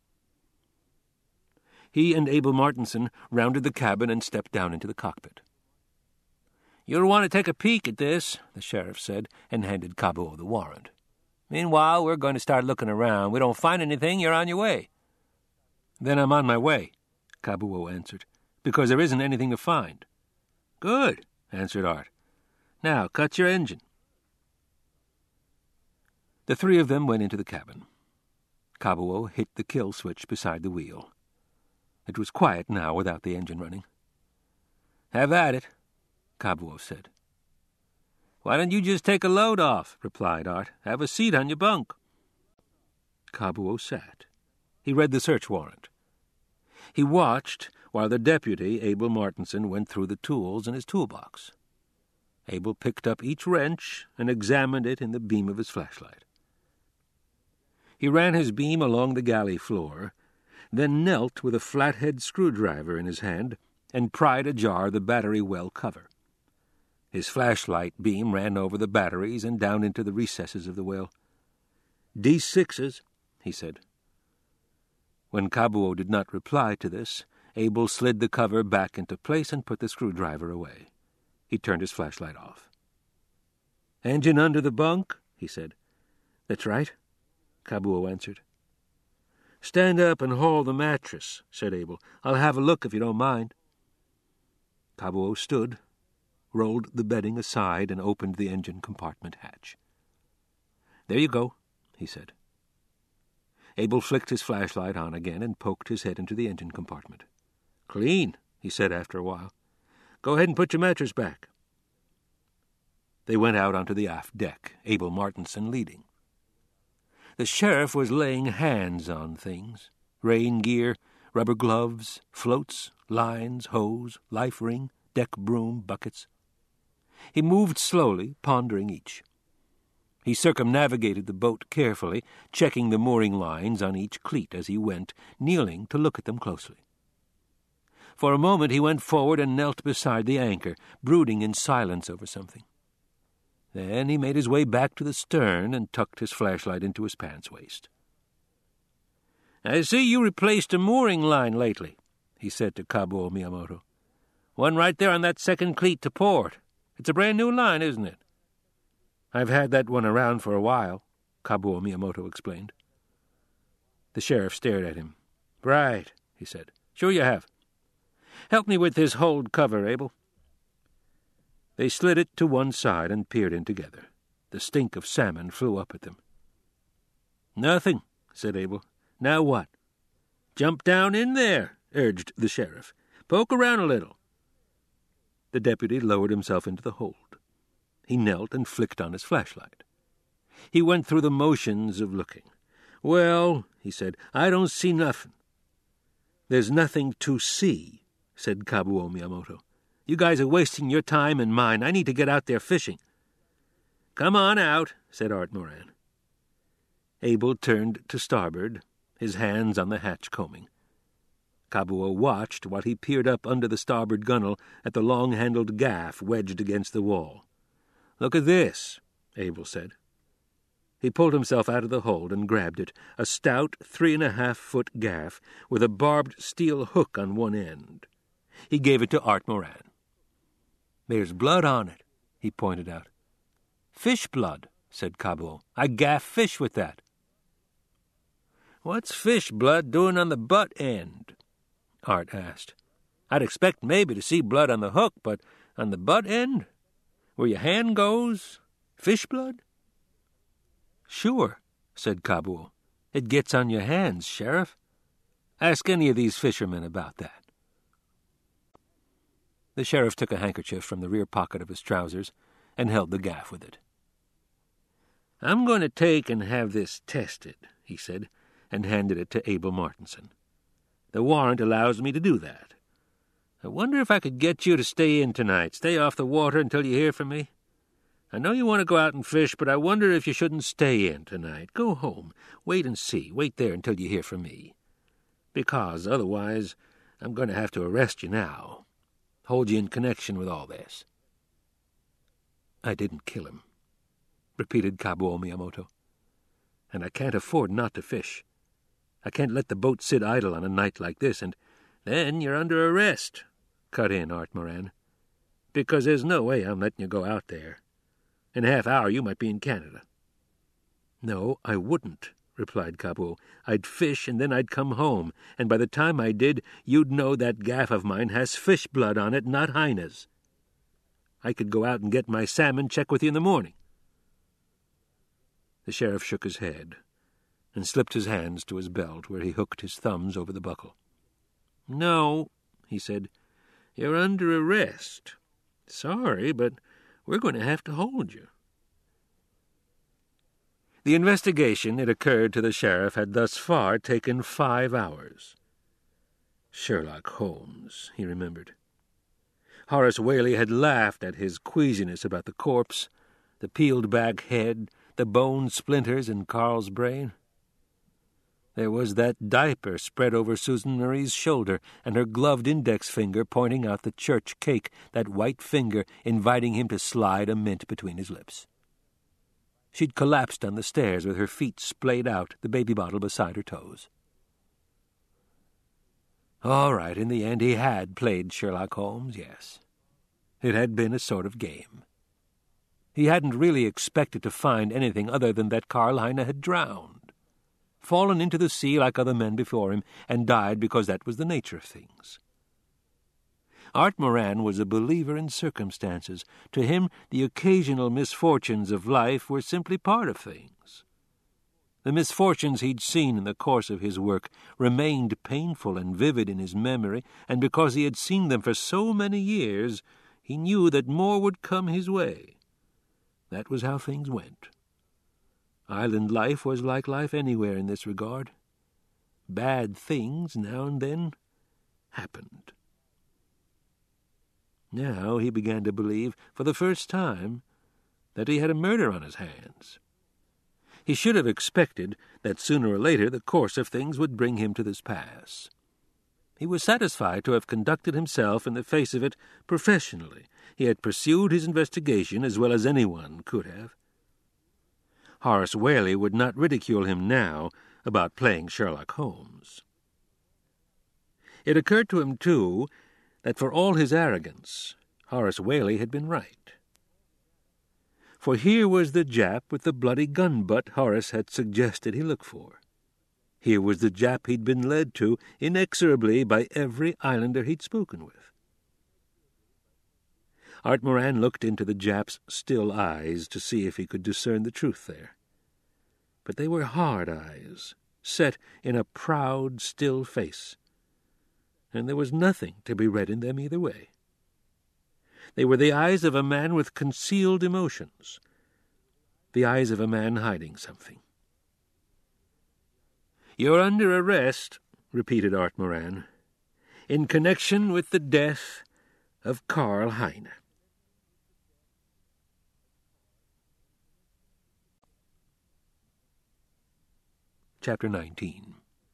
He and Abel Martinson rounded the cabin and stepped down into the cockpit. "You'll want to take a peek at this," the sheriff said, and handed Kabuo the warrant. "Meanwhile, we're going to start looking around. We don't find anything, you're on your way." "Then I'm on my way," Kabuo answered, "because there isn't anything to find." "Good," answered Art. "Now, cut your engine." The three of them went into the cabin. Kabuo hit the kill switch beside the wheel. It was quiet now without the engine running. "Have at it," Kabuo said. "Why don't you just take a load off?" replied Art. "Have a seat on your bunk." Kabuo sat. He read the search warrant. He watched while the deputy, Abel Martinson, went through the tools in his toolbox. Abel picked up each wrench and examined it in the beam of his flashlight. He ran his beam along the galley floor, then knelt with a flathead screwdriver in his hand and pried ajar the battery well cover. His flashlight beam ran over the batteries and down into the recesses of the well. D sixes, he said. When Kabuo did not reply to this, Abel slid the cover back into place and put the screwdriver away. He turned his flashlight off. "Engine under the bunk?" he said. "That's right," Kabuo answered. "Stand up and haul the mattress," said Abel. "I'll have a look if you don't mind." Kabuo stood, rolled the bedding aside, and opened the engine compartment hatch. "There you go," he said. Abel flicked his flashlight on again and poked his head into the engine compartment. "Clean," he said after a while. "Go ahead and put your mattress back." They went out onto the aft deck, Abel Martinson leading. The sheriff was laying hands on things: rain gear, rubber gloves, floats, lines, hose, life ring, deck broom, buckets. He moved slowly, pondering each. He circumnavigated the boat carefully, checking the mooring lines on each cleat as he went, kneeling to look at them closely. For a moment he went forward and knelt beside the anchor, brooding in silence over something. Then he made his way back to the stern and tucked his flashlight into his pants waist. "I see you replaced a mooring line lately," he said to Kabuo Miyamoto. "One right there on that second cleat to port. It's a brand-new line, isn't it?" "I've had that one around for a while," Kabuo Miyamoto explained. The sheriff stared at him. "Right," he said. "Sure you have. Help me with this hold cover, Abel." They slid it to one side and peered in together. The stink of salmon flew up at them. "Nothing," said Abel. "Now what?" "Jump down in there," urged the sheriff. "Poke around a little." The deputy lowered himself into the hold. He knelt and flicked on his flashlight. He went through the motions of looking. "Well," he said, "I don't see nothing." "There's nothing to see," said Kabuo Miyamoto. "You guys are wasting your time and mine. I need to get out there fishing." "Come on out," said Art Moran. Abel turned to starboard, his hands on the hatch combing. Kabuo watched while he peered up under the starboard gunwale at the long-handled gaff wedged against the wall. "Look at this," Abel said. He pulled himself out of the hold and grabbed it, a stout three-and-a-half-foot gaff with a barbed steel hook on one end. He gave it to Art Moran. "There's blood on it," he pointed out. "Fish blood," said Kabuo. "I gaff fish with that." "What's fish blood doing on the butt end?" Art asked. "I'd expect maybe to see blood on the hook, but on the butt end? Where your hand goes? Fish blood?" "Sure," said Kabuo. "It gets on your hands, Sheriff. Ask any of these fishermen about that." The sheriff took a handkerchief from the rear pocket of his trousers and held the gaff with it. "I'm going to take and have this tested," he said, and handed it to Abel Martinson. "The warrant allows me to do that. I wonder if I could get you to stay in tonight, stay off the water until you hear from me. I know you want to go out and fish, but I wonder if you shouldn't stay in tonight. Go home. Wait and see. Wait there until you hear from me. Because, otherwise, I'm going to have to arrest you now. Hold you in connection with all this." "I didn't kill him," repeated Kabuo Miyamoto. "And I can't afford not to fish. I can't let the boat sit idle on a night like this, and—" "Then you're under arrest," cut in Art Moran. "Because there's no way I'm letting you go out there. In a half hour you might be in Canada." "No, I wouldn't," replied Kabuo. "I'd fish, and then I'd come home, and by the time I did, you'd know that gaff of mine has fish blood on it, not hyenas. I could go out and get my salmon, check with you in the morning." The sheriff shook his head and slipped his hands to his belt, where he hooked his thumbs over the buckle. "No," he said, "you're under arrest. Sorry, but we're going to have to hold you." The investigation, it occurred to the sheriff, had thus far taken five hours. Sherlock Holmes, he remembered. Horace Whaley had laughed at his queasiness about the corpse, the peeled-back head, the bone splinters in Carl's brain. There was that diaper spread over Susan Marie's shoulder, and her gloved index finger pointing out the church cake, that white finger inviting him to slide a mint between his lips. She'd collapsed on the stairs with her feet splayed out, the baby bottle beside her toes. All right, in the end he had played Sherlock Holmes, yes. It had been a sort of game. He hadn't really expected to find anything other than that Karl Heine had drowned, fallen into the sea like other men before him, and died because that was the nature of things. Art Moran was a believer in circumstances. To him, the occasional misfortunes of life were simply part of things. The misfortunes he'd seen in the course of his work remained painful and vivid in his memory, and because he had seen them for so many years, he knew that more would come his way. That was how things went. Island life was like life anywhere in this regard. Bad things, now and then, happened. Now he began to believe, for the first time, that he had a murder on his hands. He should have expected that sooner or later the course of things would bring him to this pass. He was satisfied to have conducted himself, in the face of it, professionally. He had pursued his investigation as well as anyone could have. Horace Whaley would not ridicule him now about playing Sherlock Holmes. It occurred to him, too, that for all his arrogance, Horace Whaley had been right. For here was the Jap with the bloody gun butt Horace had suggested he look for. Here was the Jap he'd been led to inexorably by every islander he'd spoken with. Art Moran looked into the Jap's still eyes to see if he could discern the truth there. But they were hard eyes, set in a proud, still face, and there was nothing to be read in them either way. They were the eyes of a man with concealed emotions, the eyes of a man hiding something. "You're under arrest," repeated Art Moran, "in connection with the death of Karl Heine." Chapter nineteen.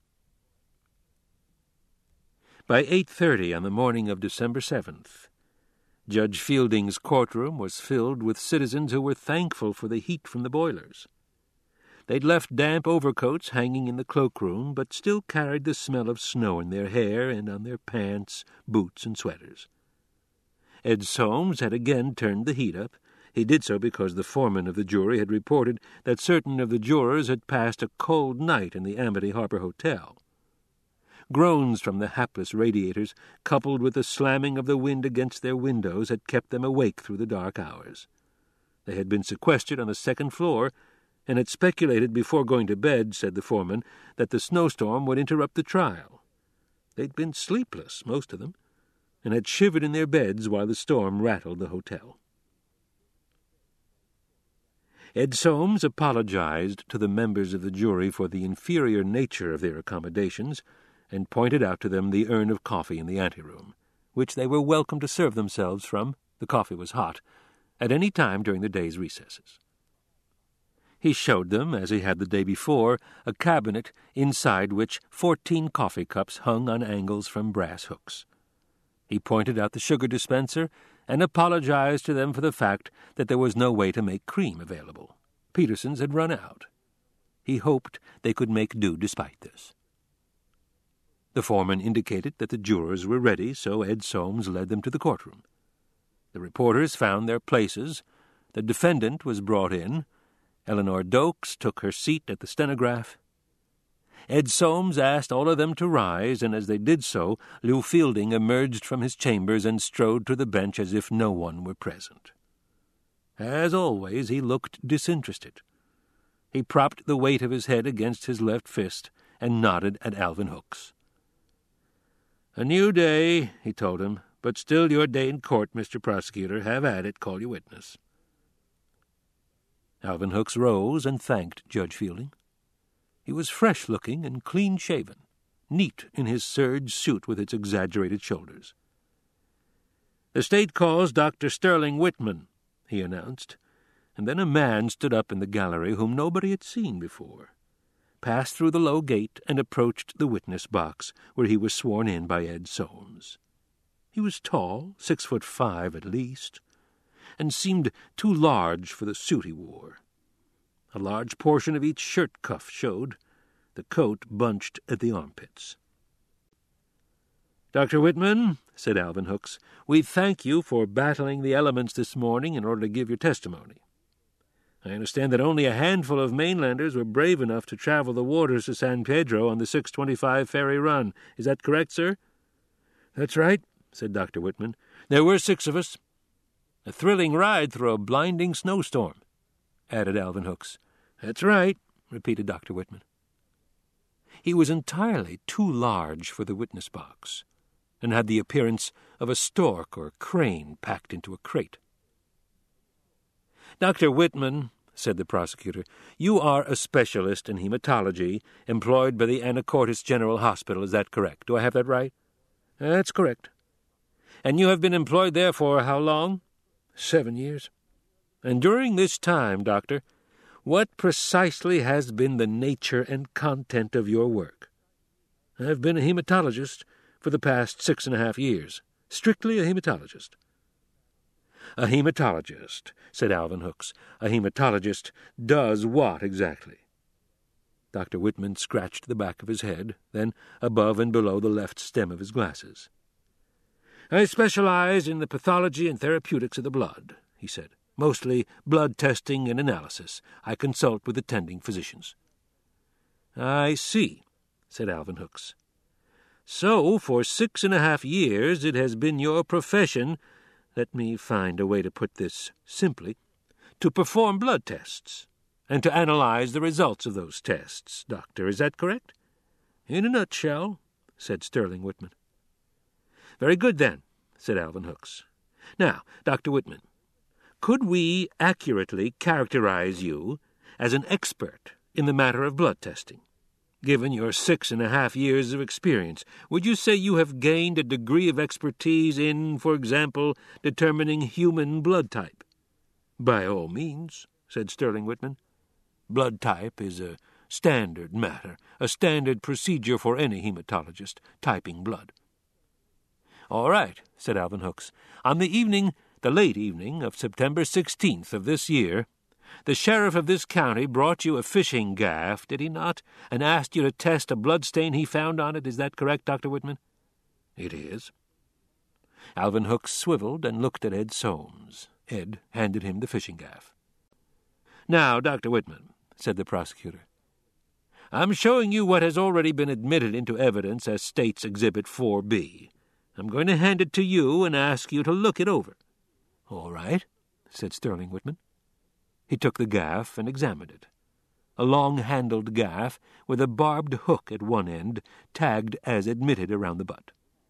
By eight thirty on the morning of December seventh, Judge Fielding's courtroom was filled with citizens who were thankful for the heat from the boilers. They'd left damp overcoats hanging in the cloakroom, but still carried the smell of snow in their hair and on their pants, boots, and sweaters. Ed Soames had again turned the heat up. He did so because the foreman of the jury had reported that certain of the jurors had passed a cold night in the Amity Harbor Hotel. Groans from the hapless radiators, coupled with the slamming of the wind against their windows, had kept them awake through the dark hours. They had been sequestered on the second floor, and had speculated before going to bed, said the foreman, that the snowstorm would interrupt the trial. They'd been sleepless, most of them, and had shivered in their beds while the storm rattled the hotel. Ed Soames apologized to the members of the jury for the inferior nature of their accommodations, and pointed out to them the urn of coffee in the anteroom, which they were welcome to serve themselves from, the coffee was hot, at any time during the day's recesses. He showed them, as he had the day before, a cabinet inside which fourteen coffee cups hung on angles from brass hooks. He pointed out the sugar dispenser and apologized to them for the fact that there was no way to make cream available. Peterson's had run out. He hoped they could make do despite this. The foreman indicated that the jurors were ready, so Ed Soames led them to the courtroom. The reporters found their places. The defendant was brought in. Eleanor Dokes took her seat at the stenograph. Ed Soames asked all of them to rise, and as they did so, Lew Fielding emerged from his chambers and strode to the bench as if no one were present. As always, he looked disinterested. He propped the weight of his head against his left fist and nodded at Alvin Hooks. "A new day," he told him, "but still your day in court, Mister Prosecutor. Have at it. Call your witness." Alvin Hooks rose and thanked Judge Fielding. He was fresh-looking and clean-shaven, neat in his serge suit with its exaggerated shoulders. "The state calls Doctor Sterling Whitman," he announced, and then a man stood up in the gallery whom nobody had seen before. passed through the low gate and approached the witness box, where he was sworn in by Ed Soames. He was tall, six foot five at least, and seemed too large for the suit he wore. A large portion of each shirt cuff showed, the coat bunched at the armpits. "Doctor Whitman," said Alvin Hooks, "we thank you for battling the elements this morning in order to give your testimony. I understand that only a handful of mainlanders were brave enough to travel the waters to San Pedro on the six twenty-five ferry run. Is that correct, sir?" "That's right," said Doctor Whitman. "There were six of us." "A thrilling ride through a blinding snowstorm," added Alvin Hooks. "That's right," repeated Doctor Whitman. He was entirely too large for the witness box, and had the appearance of a stork or crane packed into a crate. "Doctor Whitman," said the prosecutor, "you are a specialist in hematology employed by the Anacortes General Hospital. Is that correct? Do I have that right?" "That's correct." "And you have been employed there for how long?" "Seven years." "And during this time, doctor, what precisely has been the nature and content of your work?" "I've been a hematologist for the past six and a half years. Strictly a hematologist." "A hematologist," said Alvin Hooks. "A hematologist does what exactly?" Doctor Whitman scratched the back of his head, then above and below the left stem of his glasses. "I specialize in the pathology and therapeutics of the blood," he said. "Mostly blood testing and analysis. I consult with attending physicians." "I see," said Alvin Hooks. "So, for six and a half years it has been your profession, let me find a way to put this simply, to perform blood tests, and to analyze the results of those tests, doctor. Is that correct?" "In a nutshell," said Sterling Whitman. "Very good, then," said Alvin Hooks. "Now, Doctor Whitman, could we accurately characterize you as an expert in the matter of blood testing? Given your six and a half years of experience, would you say you have gained a degree of expertise in, for example, determining human blood type?" "By all means," said Sterling Whitman. "Blood type is a standard matter, a standard procedure for any hematologist typing blood." "All right," said Alvin Hooks. "On the evening, the late evening of September sixteenth of this year, the sheriff of this county brought you a fishing gaff, did he not, and asked you to test a blood stain he found on it. Is that correct, Doctor Whitman?" "It is." Alvin Hooks swiveled and looked at Ed Soames. Ed handed him the fishing gaff. "Now, Doctor Whitman," said the prosecutor, "I'm showing you what has already been admitted into evidence as State's Exhibit four B. I'm going to hand it to you and ask you to look it over." "All right," said Sterling Whitman. He took the gaff and examined it. A long-handled gaff with a barbed hook at one end, tagged as admitted around the butt.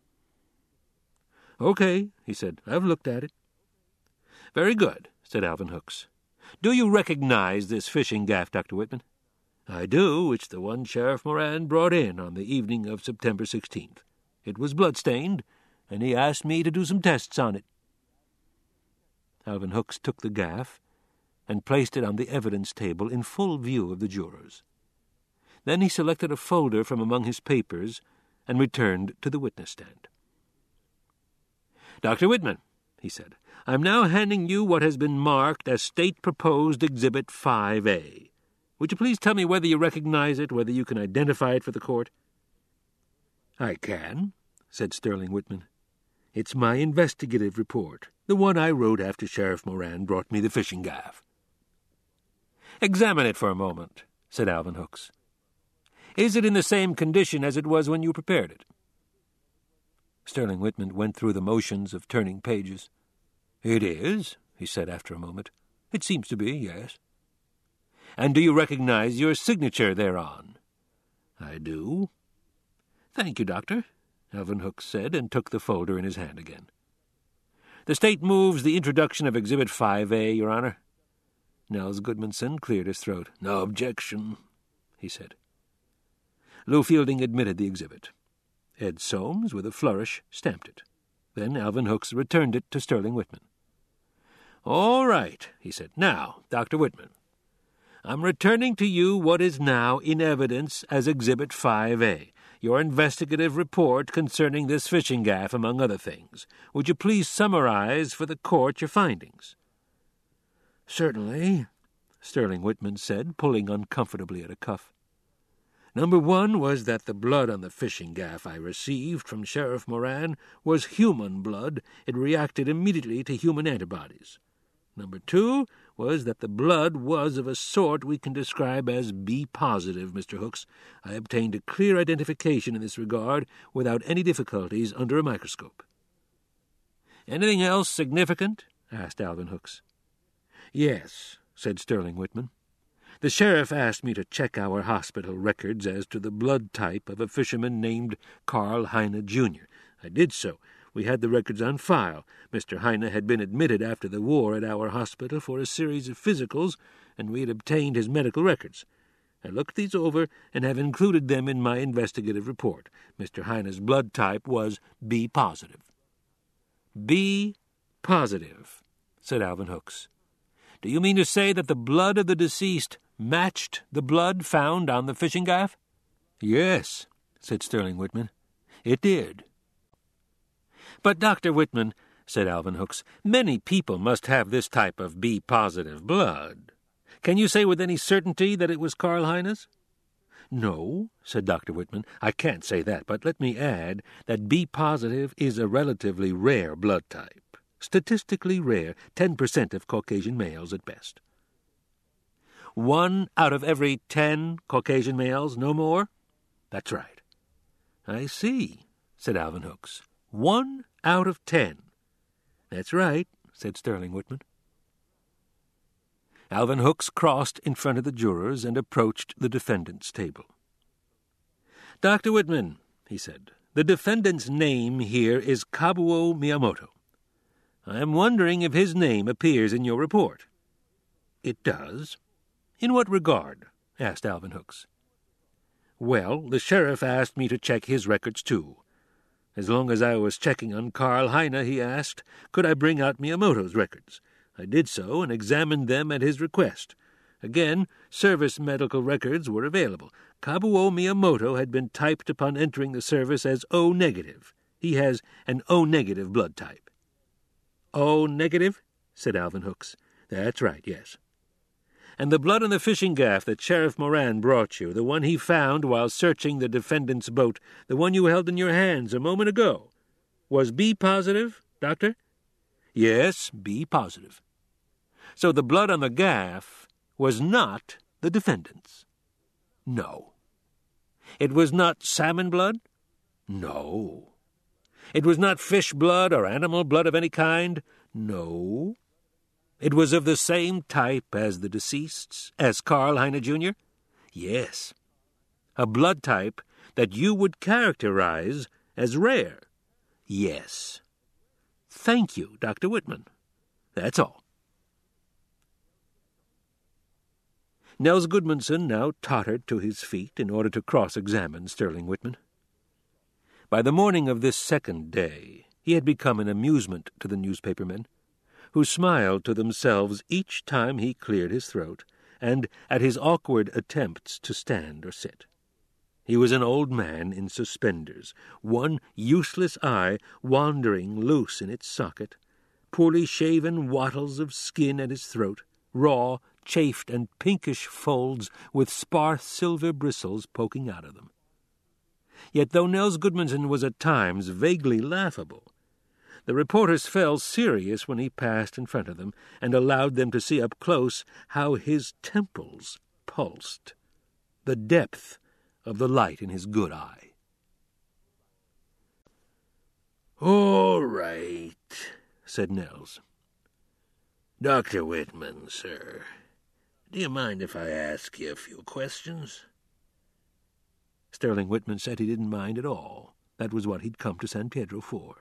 "Okay," he said. "I've looked at it." "Very good," said Alvin Hooks. "Do you recognize this fishing gaff, Doctor Whitman?" "I do. It's the one Sheriff Moran brought in on the evening of September sixteenth. It was blood-stained, and he asked me to do some tests on it." Alvin Hooks took the gaff and placed it on the evidence table in full view of the jurors. Then he selected a folder from among his papers and returned to the witness stand. "Doctor Whitman," he said, "I'm now handing you what has been marked as State-Proposed Exhibit five A. Would you please tell me whether you recognize it, whether you can identify it for the court?" "I can," said Sterling Whitman. "It's my investigative report, the one I wrote after Sheriff Moran brought me the fishing gaff." "Examine it for a moment," said Alvin Hooks. "Is it in the same condition as it was when you prepared it?" Sterling Whitman went through the motions of turning pages. "It is," he said after a moment. "It seems to be, yes." "And do you recognize your signature thereon?" "I do." "Thank you, Doctor," Alvin Hooks said, and took the folder in his hand again. "The State moves the introduction of Exhibit five A, Your Honor." Nels Goodmanson cleared his throat. "No objection," he said. Lou Fielding admitted the exhibit. Ed Soames, with a flourish, stamped it. Then Alvin Hooks returned it to Sterling Whitman. "All right," he said. "Now, Doctor Whitman, I'm returning to you what is now in evidence as Exhibit five A, your investigative report concerning this fishing gaff, among other things. Would you please summarize for the court your findings?" "Certainly," Sterling Whitman said, pulling uncomfortably at a cuff. "Number one was that the blood on the fishing gaff I received from Sheriff Moran was human blood. It reacted immediately to human antibodies. Number two was that the blood was of a sort we can describe as B positive, Mister Hooks. I obtained a clear identification in this regard without any difficulties under a microscope." "Anything else significant?" asked Alvin Hooks. "Yes," said Sterling Whitman. "The sheriff asked me to check our hospital records as to the blood type of a fisherman named Carl Heine, Junior I did so. We had the records on file. Mister Heine had been admitted after the war at our hospital for a series of physicals, and we had obtained his medical records. I looked these over and have included them in my investigative report. Mister Heine's blood type was B positive." "B positive," said Alvin Hooks. "Do you mean to say that the blood of the deceased matched the blood found on the fishing gaff?" "Yes," said Sterling Whitman. "It did." "But, Doctor Whitman," said Alvin Hooks, "many people must have this type of B positive blood. Can you say with any certainty that it was Carl Heine's?" "No," said Doctor Whitman, "I can't say that, but let me add that B positive is a relatively rare blood type. Statistically rare, ten percent of Caucasian males at best." "One out of every ten Caucasian males, no more?" "That's right." "I see," said Alvin Hooks. "One out of ten." "That's right," said Sterling Whitman. Alvin Hooks crossed in front of the jurors and approached the defendant's table. "Doctor Whitman," he said, "the defendant's name here is Kabuo Miyamoto. I am wondering if his name appears in your report." "It does." "In what regard?" asked Alvin Hooks. "Well, the sheriff asked me to check his records, too. As long as I was checking on Carl Heine, he asked, could I bring out Miyamoto's records. I did so and examined them at his request. Again, service medical records were available. Kabuo Miyamoto had been typed upon entering the service as O negative. He has an O negative blood type." "O negative?" said Alvin Hooks. "That's right, yes." "And the blood on the fishing gaff that Sheriff Moran brought you, the one he found while searching the defendant's boat, the one you held in your hands a moment ago, was B positive, Doctor?" "Yes, B positive." "So the blood on the gaff was not the defendant's?" "No." "It was not salmon blood?" "No." "It was not fish blood or animal blood of any kind?" "No." "It was of the same type as the deceased's, as Carl Heine, Junior" "Yes." "A blood type that you would characterize as rare?" "Yes." "Thank you, Doctor Whitman. That's all." Nels Goodmanson now tottered to his feet in order to cross-examine Sterling Whitman. By the morning of this second day, he had become an amusement to the newspapermen, who smiled to themselves each time he cleared his throat, and at his awkward attempts to stand or sit. He was an old man in suspenders, one useless eye wandering loose in its socket, poorly shaven wattles of skin at his throat, raw, chafed, and pinkish folds with sparse silver bristles poking out of them. Yet though Nels Goodmanson was at times vaguely laughable, the reporters fell serious when he passed in front of them and allowed them to see up close how his temples pulsed, the depth of the light in his good eye. "All right," said Nels. "Doctor Whitman, sir, do you mind if I ask you a few questions?" Sterling Whitman said he didn't mind at all. That was what he'd come to San Pedro for.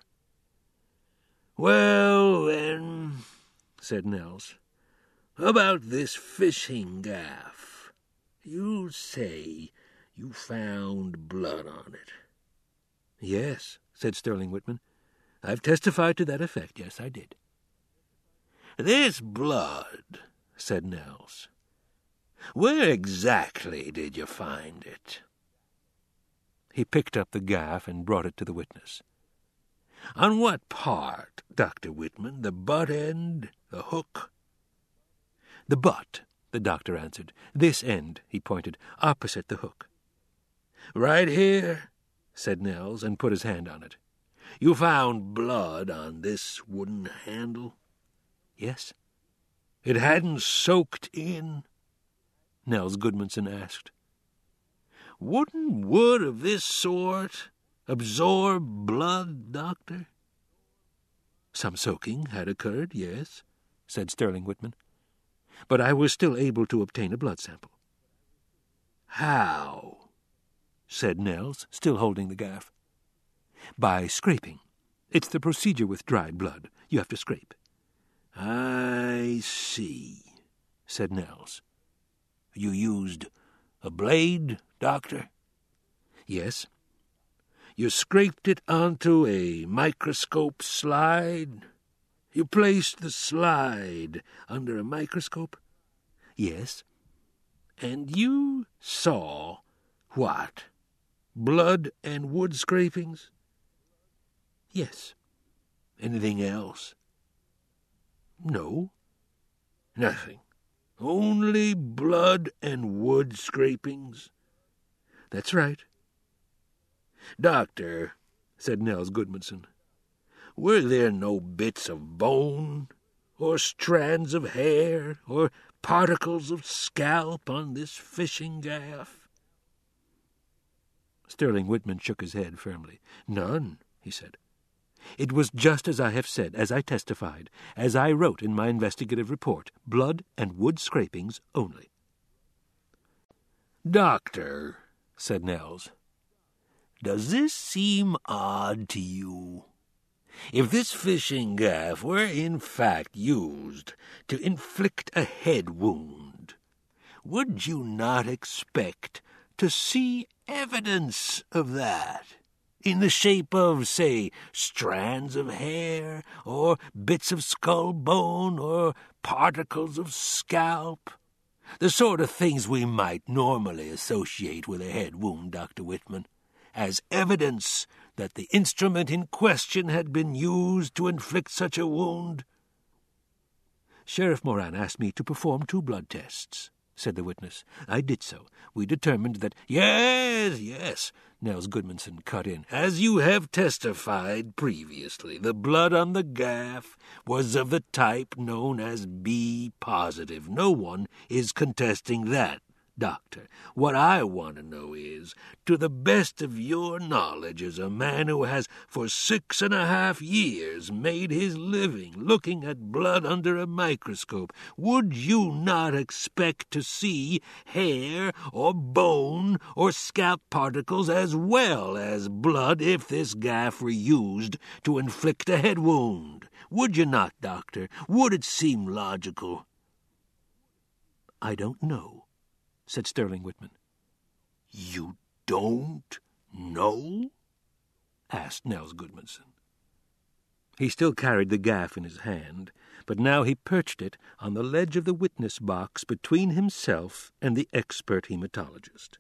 "Well, then," said Nels, "about this fishing gaff. You say you found blood on it." "Yes," said Sterling Whitman. "I've testified to that effect. Yes, I did." "This blood," said Nels,
Where exactly did you find it?"
He picked up the gaff and brought it to the witness.
"On what part, Doctor Whitman? The butt end? The hook?"
"The butt," the doctor answered. "This end," he pointed, "opposite the hook."
"Right here?" said Nels, and put his hand on it. "You found blood on this wooden handle?"
"Yes."
"It hadn't soaked in?"
Nels Goodmanson asked.
"Wouldn't wood of this sort absorb blood, Doctor?"
"Some soaking had occurred, yes," said Sterling Whitman. "But I was still able to obtain a blood sample."
"How?"
said Nels, still holding the gaff. "By scraping. It's the procedure with dried blood. You have to scrape."
"I see," said Nels. "You used a blade, Doctor?"
"Yes."
"You scraped it onto a microscope slide? You placed the slide under a microscope?"
"Yes."
"And you saw what? Blood and wood scrapings?"
"Yes."
"Anything else?"
"No."
"Nothing. Only blood and wood scrapings?"
"That's right."
"Doctor," said Nels Goodmanson, "were there no bits of bone, or strands of hair, or particles of scalp on this fishing gaff?"
Sterling Whitman shook his head firmly. "None," he said. "It was just as I have said, as I testified, as I wrote in my investigative report, blood and wood scrapings only."
"Doctor,"
said Nels,
"does this seem odd to you? If this fishing gaff were in fact used to inflict a head wound, would you not expect to see evidence of that, in the shape of, say, strands of hair, or bits of skull bone, or particles of scalp? The sort of things we might normally associate with a head wound, Doctor Whitman, as evidence that the instrument in question had been used to inflict such a wound."
"Sheriff Moran asked me to perform two blood tests," said the witness. "I did so. We determined that—"
"Yes, yes," Nels Goodmanson cut in. "As you have testified previously, the blood on the gaff was of the type known as B positive. No one is contesting that, Doctor. What I want to know is, to the best of your knowledge as a man who has for six and a half years made his living looking at blood under a microscope, would you not expect to see hair or bone or scalp particles as well as blood if this gaff were used to inflict a head wound? Would you not, Doctor? Would it seem logical?"
"I don't know," said Sterling Whitman.
"You don't know?" asked Nels Goodmanson.
He still carried the gaff in his hand, but now he perched it on the ledge of the witness box between himself and the expert hematologist.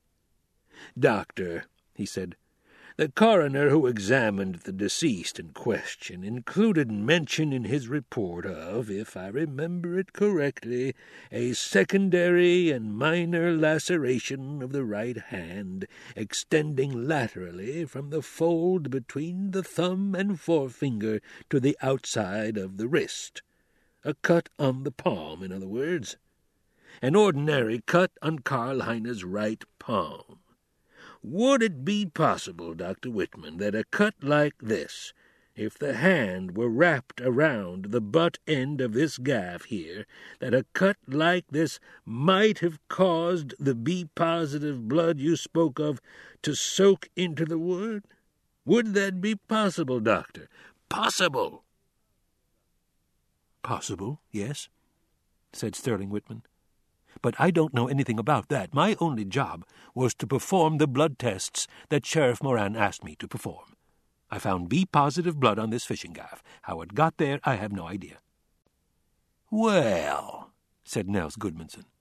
"Doctor," he said, "the coroner who examined the deceased in question included mention in his report of, if I remember it correctly, a secondary and minor laceration of the right hand, extending laterally from the fold between the thumb and forefinger to the outside of the wrist. A cut on the palm, in other words. An ordinary cut on Karl Heine's right palm. Would it be possible, Doctor Whitman, that a cut like this, if the hand were wrapped around the butt end of this gaff here, that a cut like this might have caused the B-positive blood you spoke of to soak into the wood? Would that be possible, Doctor? Possible!"
"Possible, yes," said Sterling Whitman. "But I don't know anything about that. My only job was to perform the blood tests that Sheriff Moran asked me to perform. I found B-positive blood on this fishing gaff. How it got there, I have no idea."
"Well,"
said Nels Goodmanson,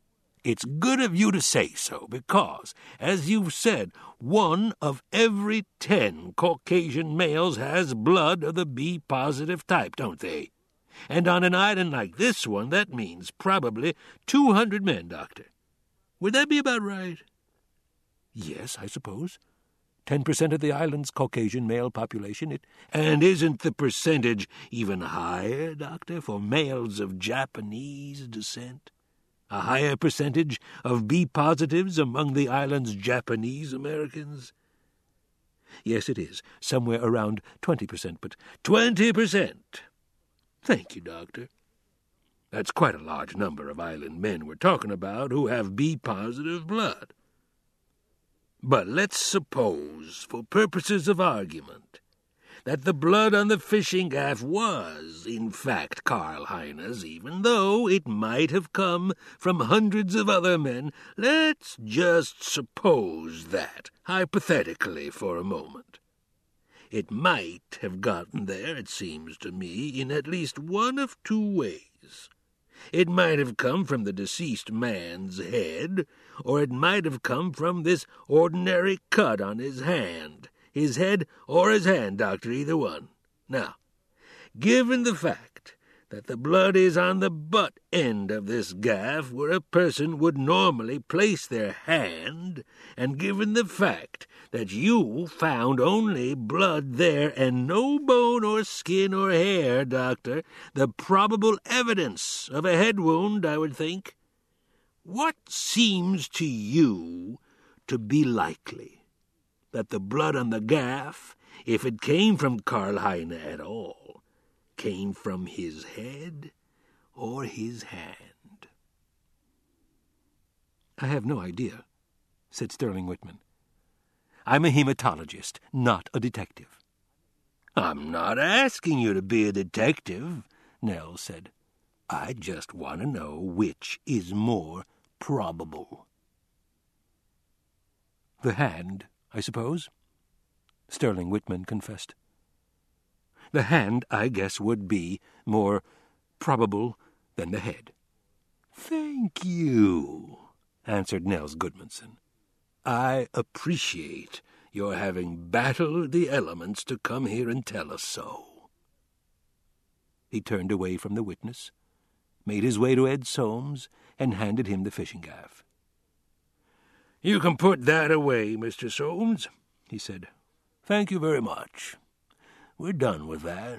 It's good of you to say so, because, as you've said, one of every ten Caucasian males has blood of the B-positive type, don't they? And on an island like this one, that means probably two hundred men, Doctor. Would that be about right?
Yes, I suppose. Ten percent of the island's Caucasian male population. It
And isn't the percentage even higher, Doctor, for males of Japanese descent? A higher percentage of B-positives among the island's Japanese Americans?
Yes, it is. Somewhere around twenty percent, but...
Twenty percent? Thank you, Doctor. That's quite a large number of island men we're talking about who have B-positive blood. But let's suppose, for purposes of argument, that the blood on the fishing gaff was, in fact, Karl Heine's, even though it might have come from hundreds of other men. Let's just suppose that, hypothetically, for a moment. It might have gotten there, it seems to me, in at least one of two ways. It might have come from the deceased man's head, or it might have come from this ordinary cut on his hand. His head or his hand, Doctor, either one. Now, given the fact that the blood is on the butt end of this gaff where a person would normally place their hand, and given the fact that you found only blood there and no bone or skin or hair, Doctor, the probable evidence of a head wound, I would think, what seems to you to be likely? That the blood on the gaff, if it came from Karl Heine at all, came from his head or his hand?
I have no idea, said Sterling Whitman. I'm a hematologist, not a detective.
I'm not asking you to be a detective, Nels said. I just want to know which is more probable.
The hand, I suppose, Sterling Whitman confessed. The hand, I guess, would be more probable than the head.
Thank you, answered Nels Goodmanson. I appreciate your having battled the elements to come here and tell us so.
He turned away from the witness, made his way to Ed Soames, and handed him the fishing gaff.
You can put that away, Mister Soames, he said. Thank you very much. We're done with that.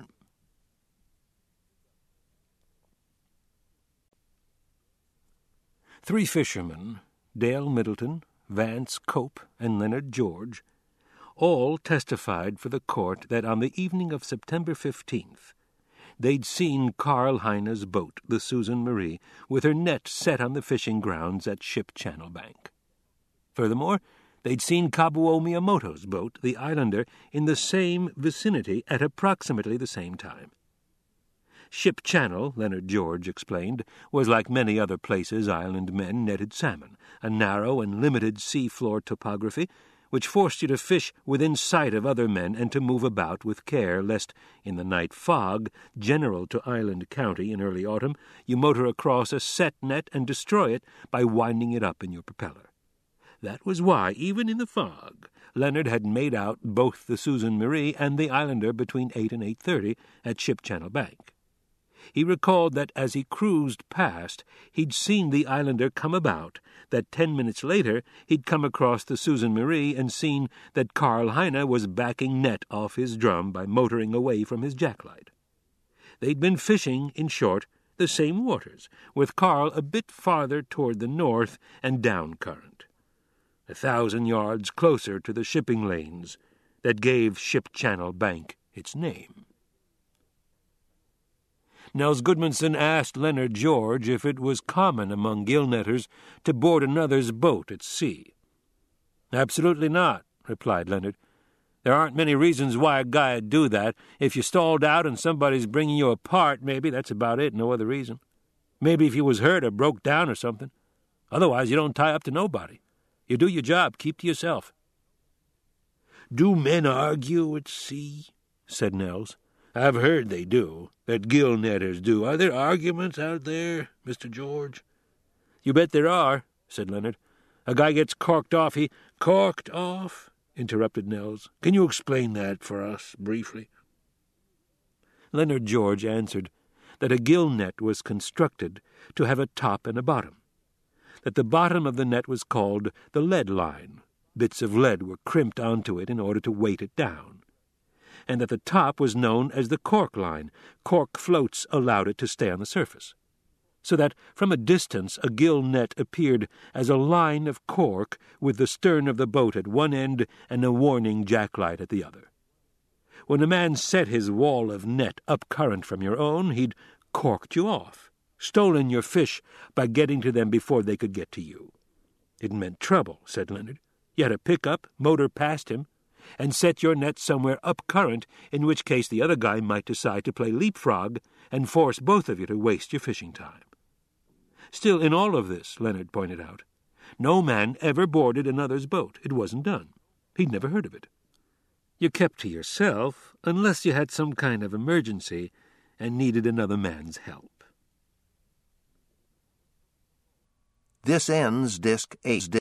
Three fishermen, Dale Middleton, Vance Cope, and Leonard George, all testified for the court that on the evening of September fifteenth, they'd seen Karl Heine's boat, the Susan Marie, with her net set on the fishing grounds at Ship Channel Bank. Furthermore, they'd seen Kabuo Miyamoto's boat, the Islander, in the same vicinity at approximately the same time. Ship Channel, Leonard George explained, was like many other places island men netted salmon, a narrow and limited sea-floor topography, which forced you to fish within sight of other men and to move about with care, lest, in the night fog, general to Island County in early autumn, you motor across a set net and destroy it by winding it up in your propeller. That was why, even in the fog, Leonard had made out both the Susan Marie and the Islander between eight and eight thirty at Ship Channel Bank. He recalled that as he cruised past, he'd seen the Islander come about, that ten minutes later he'd come across the Susan Marie and seen that Karl Heine was backing net off his drum by motoring away from his jacklight. They'd been fishing, in short, the same waters, with Karl a bit farther toward the north and down current, a thousand yards closer to the shipping lanes that gave Ship Channel Bank its name. Nels Goodmanson asked Leonard George if it was common among gill netters to board another's boat at sea. "Absolutely not," replied Leonard. "There aren't many reasons why a guy'd do that. If you stalled out and somebody's bringing you apart, maybe that's about it, no other reason. Maybe if you was hurt or broke down or something. Otherwise, you don't tie up to nobody. You do your job, keep to yourself."
"Do men argue at sea?" said Nels. "I've heard they do, that gill netters do. Are there arguments out there, Mister George?"
"You bet there are,"
said Leonard. "A guy gets corked off, he—" "Corked off?" interrupted Nels. "Can you explain that for us, briefly?"
Leonard George answered that a gill net was constructed to have a top and a bottom, that the bottom of the net was called the lead line. Bits of lead were crimped onto it in order to weight it down, and that the top was known as the cork line. Cork floats allowed it to stay on the surface, so that from a distance a gill net appeared as a line of cork with the stern of the boat at one end and a warning jacklight at the other. When a man set his wall of net up current from your own, he'd corked you off, stolen your fish by getting to them before they could get to you. It meant trouble, said Leonard. You had to pick up, motor past him, and set your net somewhere up current, in which case the other guy might decide to play leapfrog and force both of you to waste your fishing time. Still, in all of this, Leonard pointed out, no man ever boarded another's boat. It wasn't done. He'd never heard of it. You kept to yourself unless you had some kind of emergency and needed another man's help.
This ends Disc eight.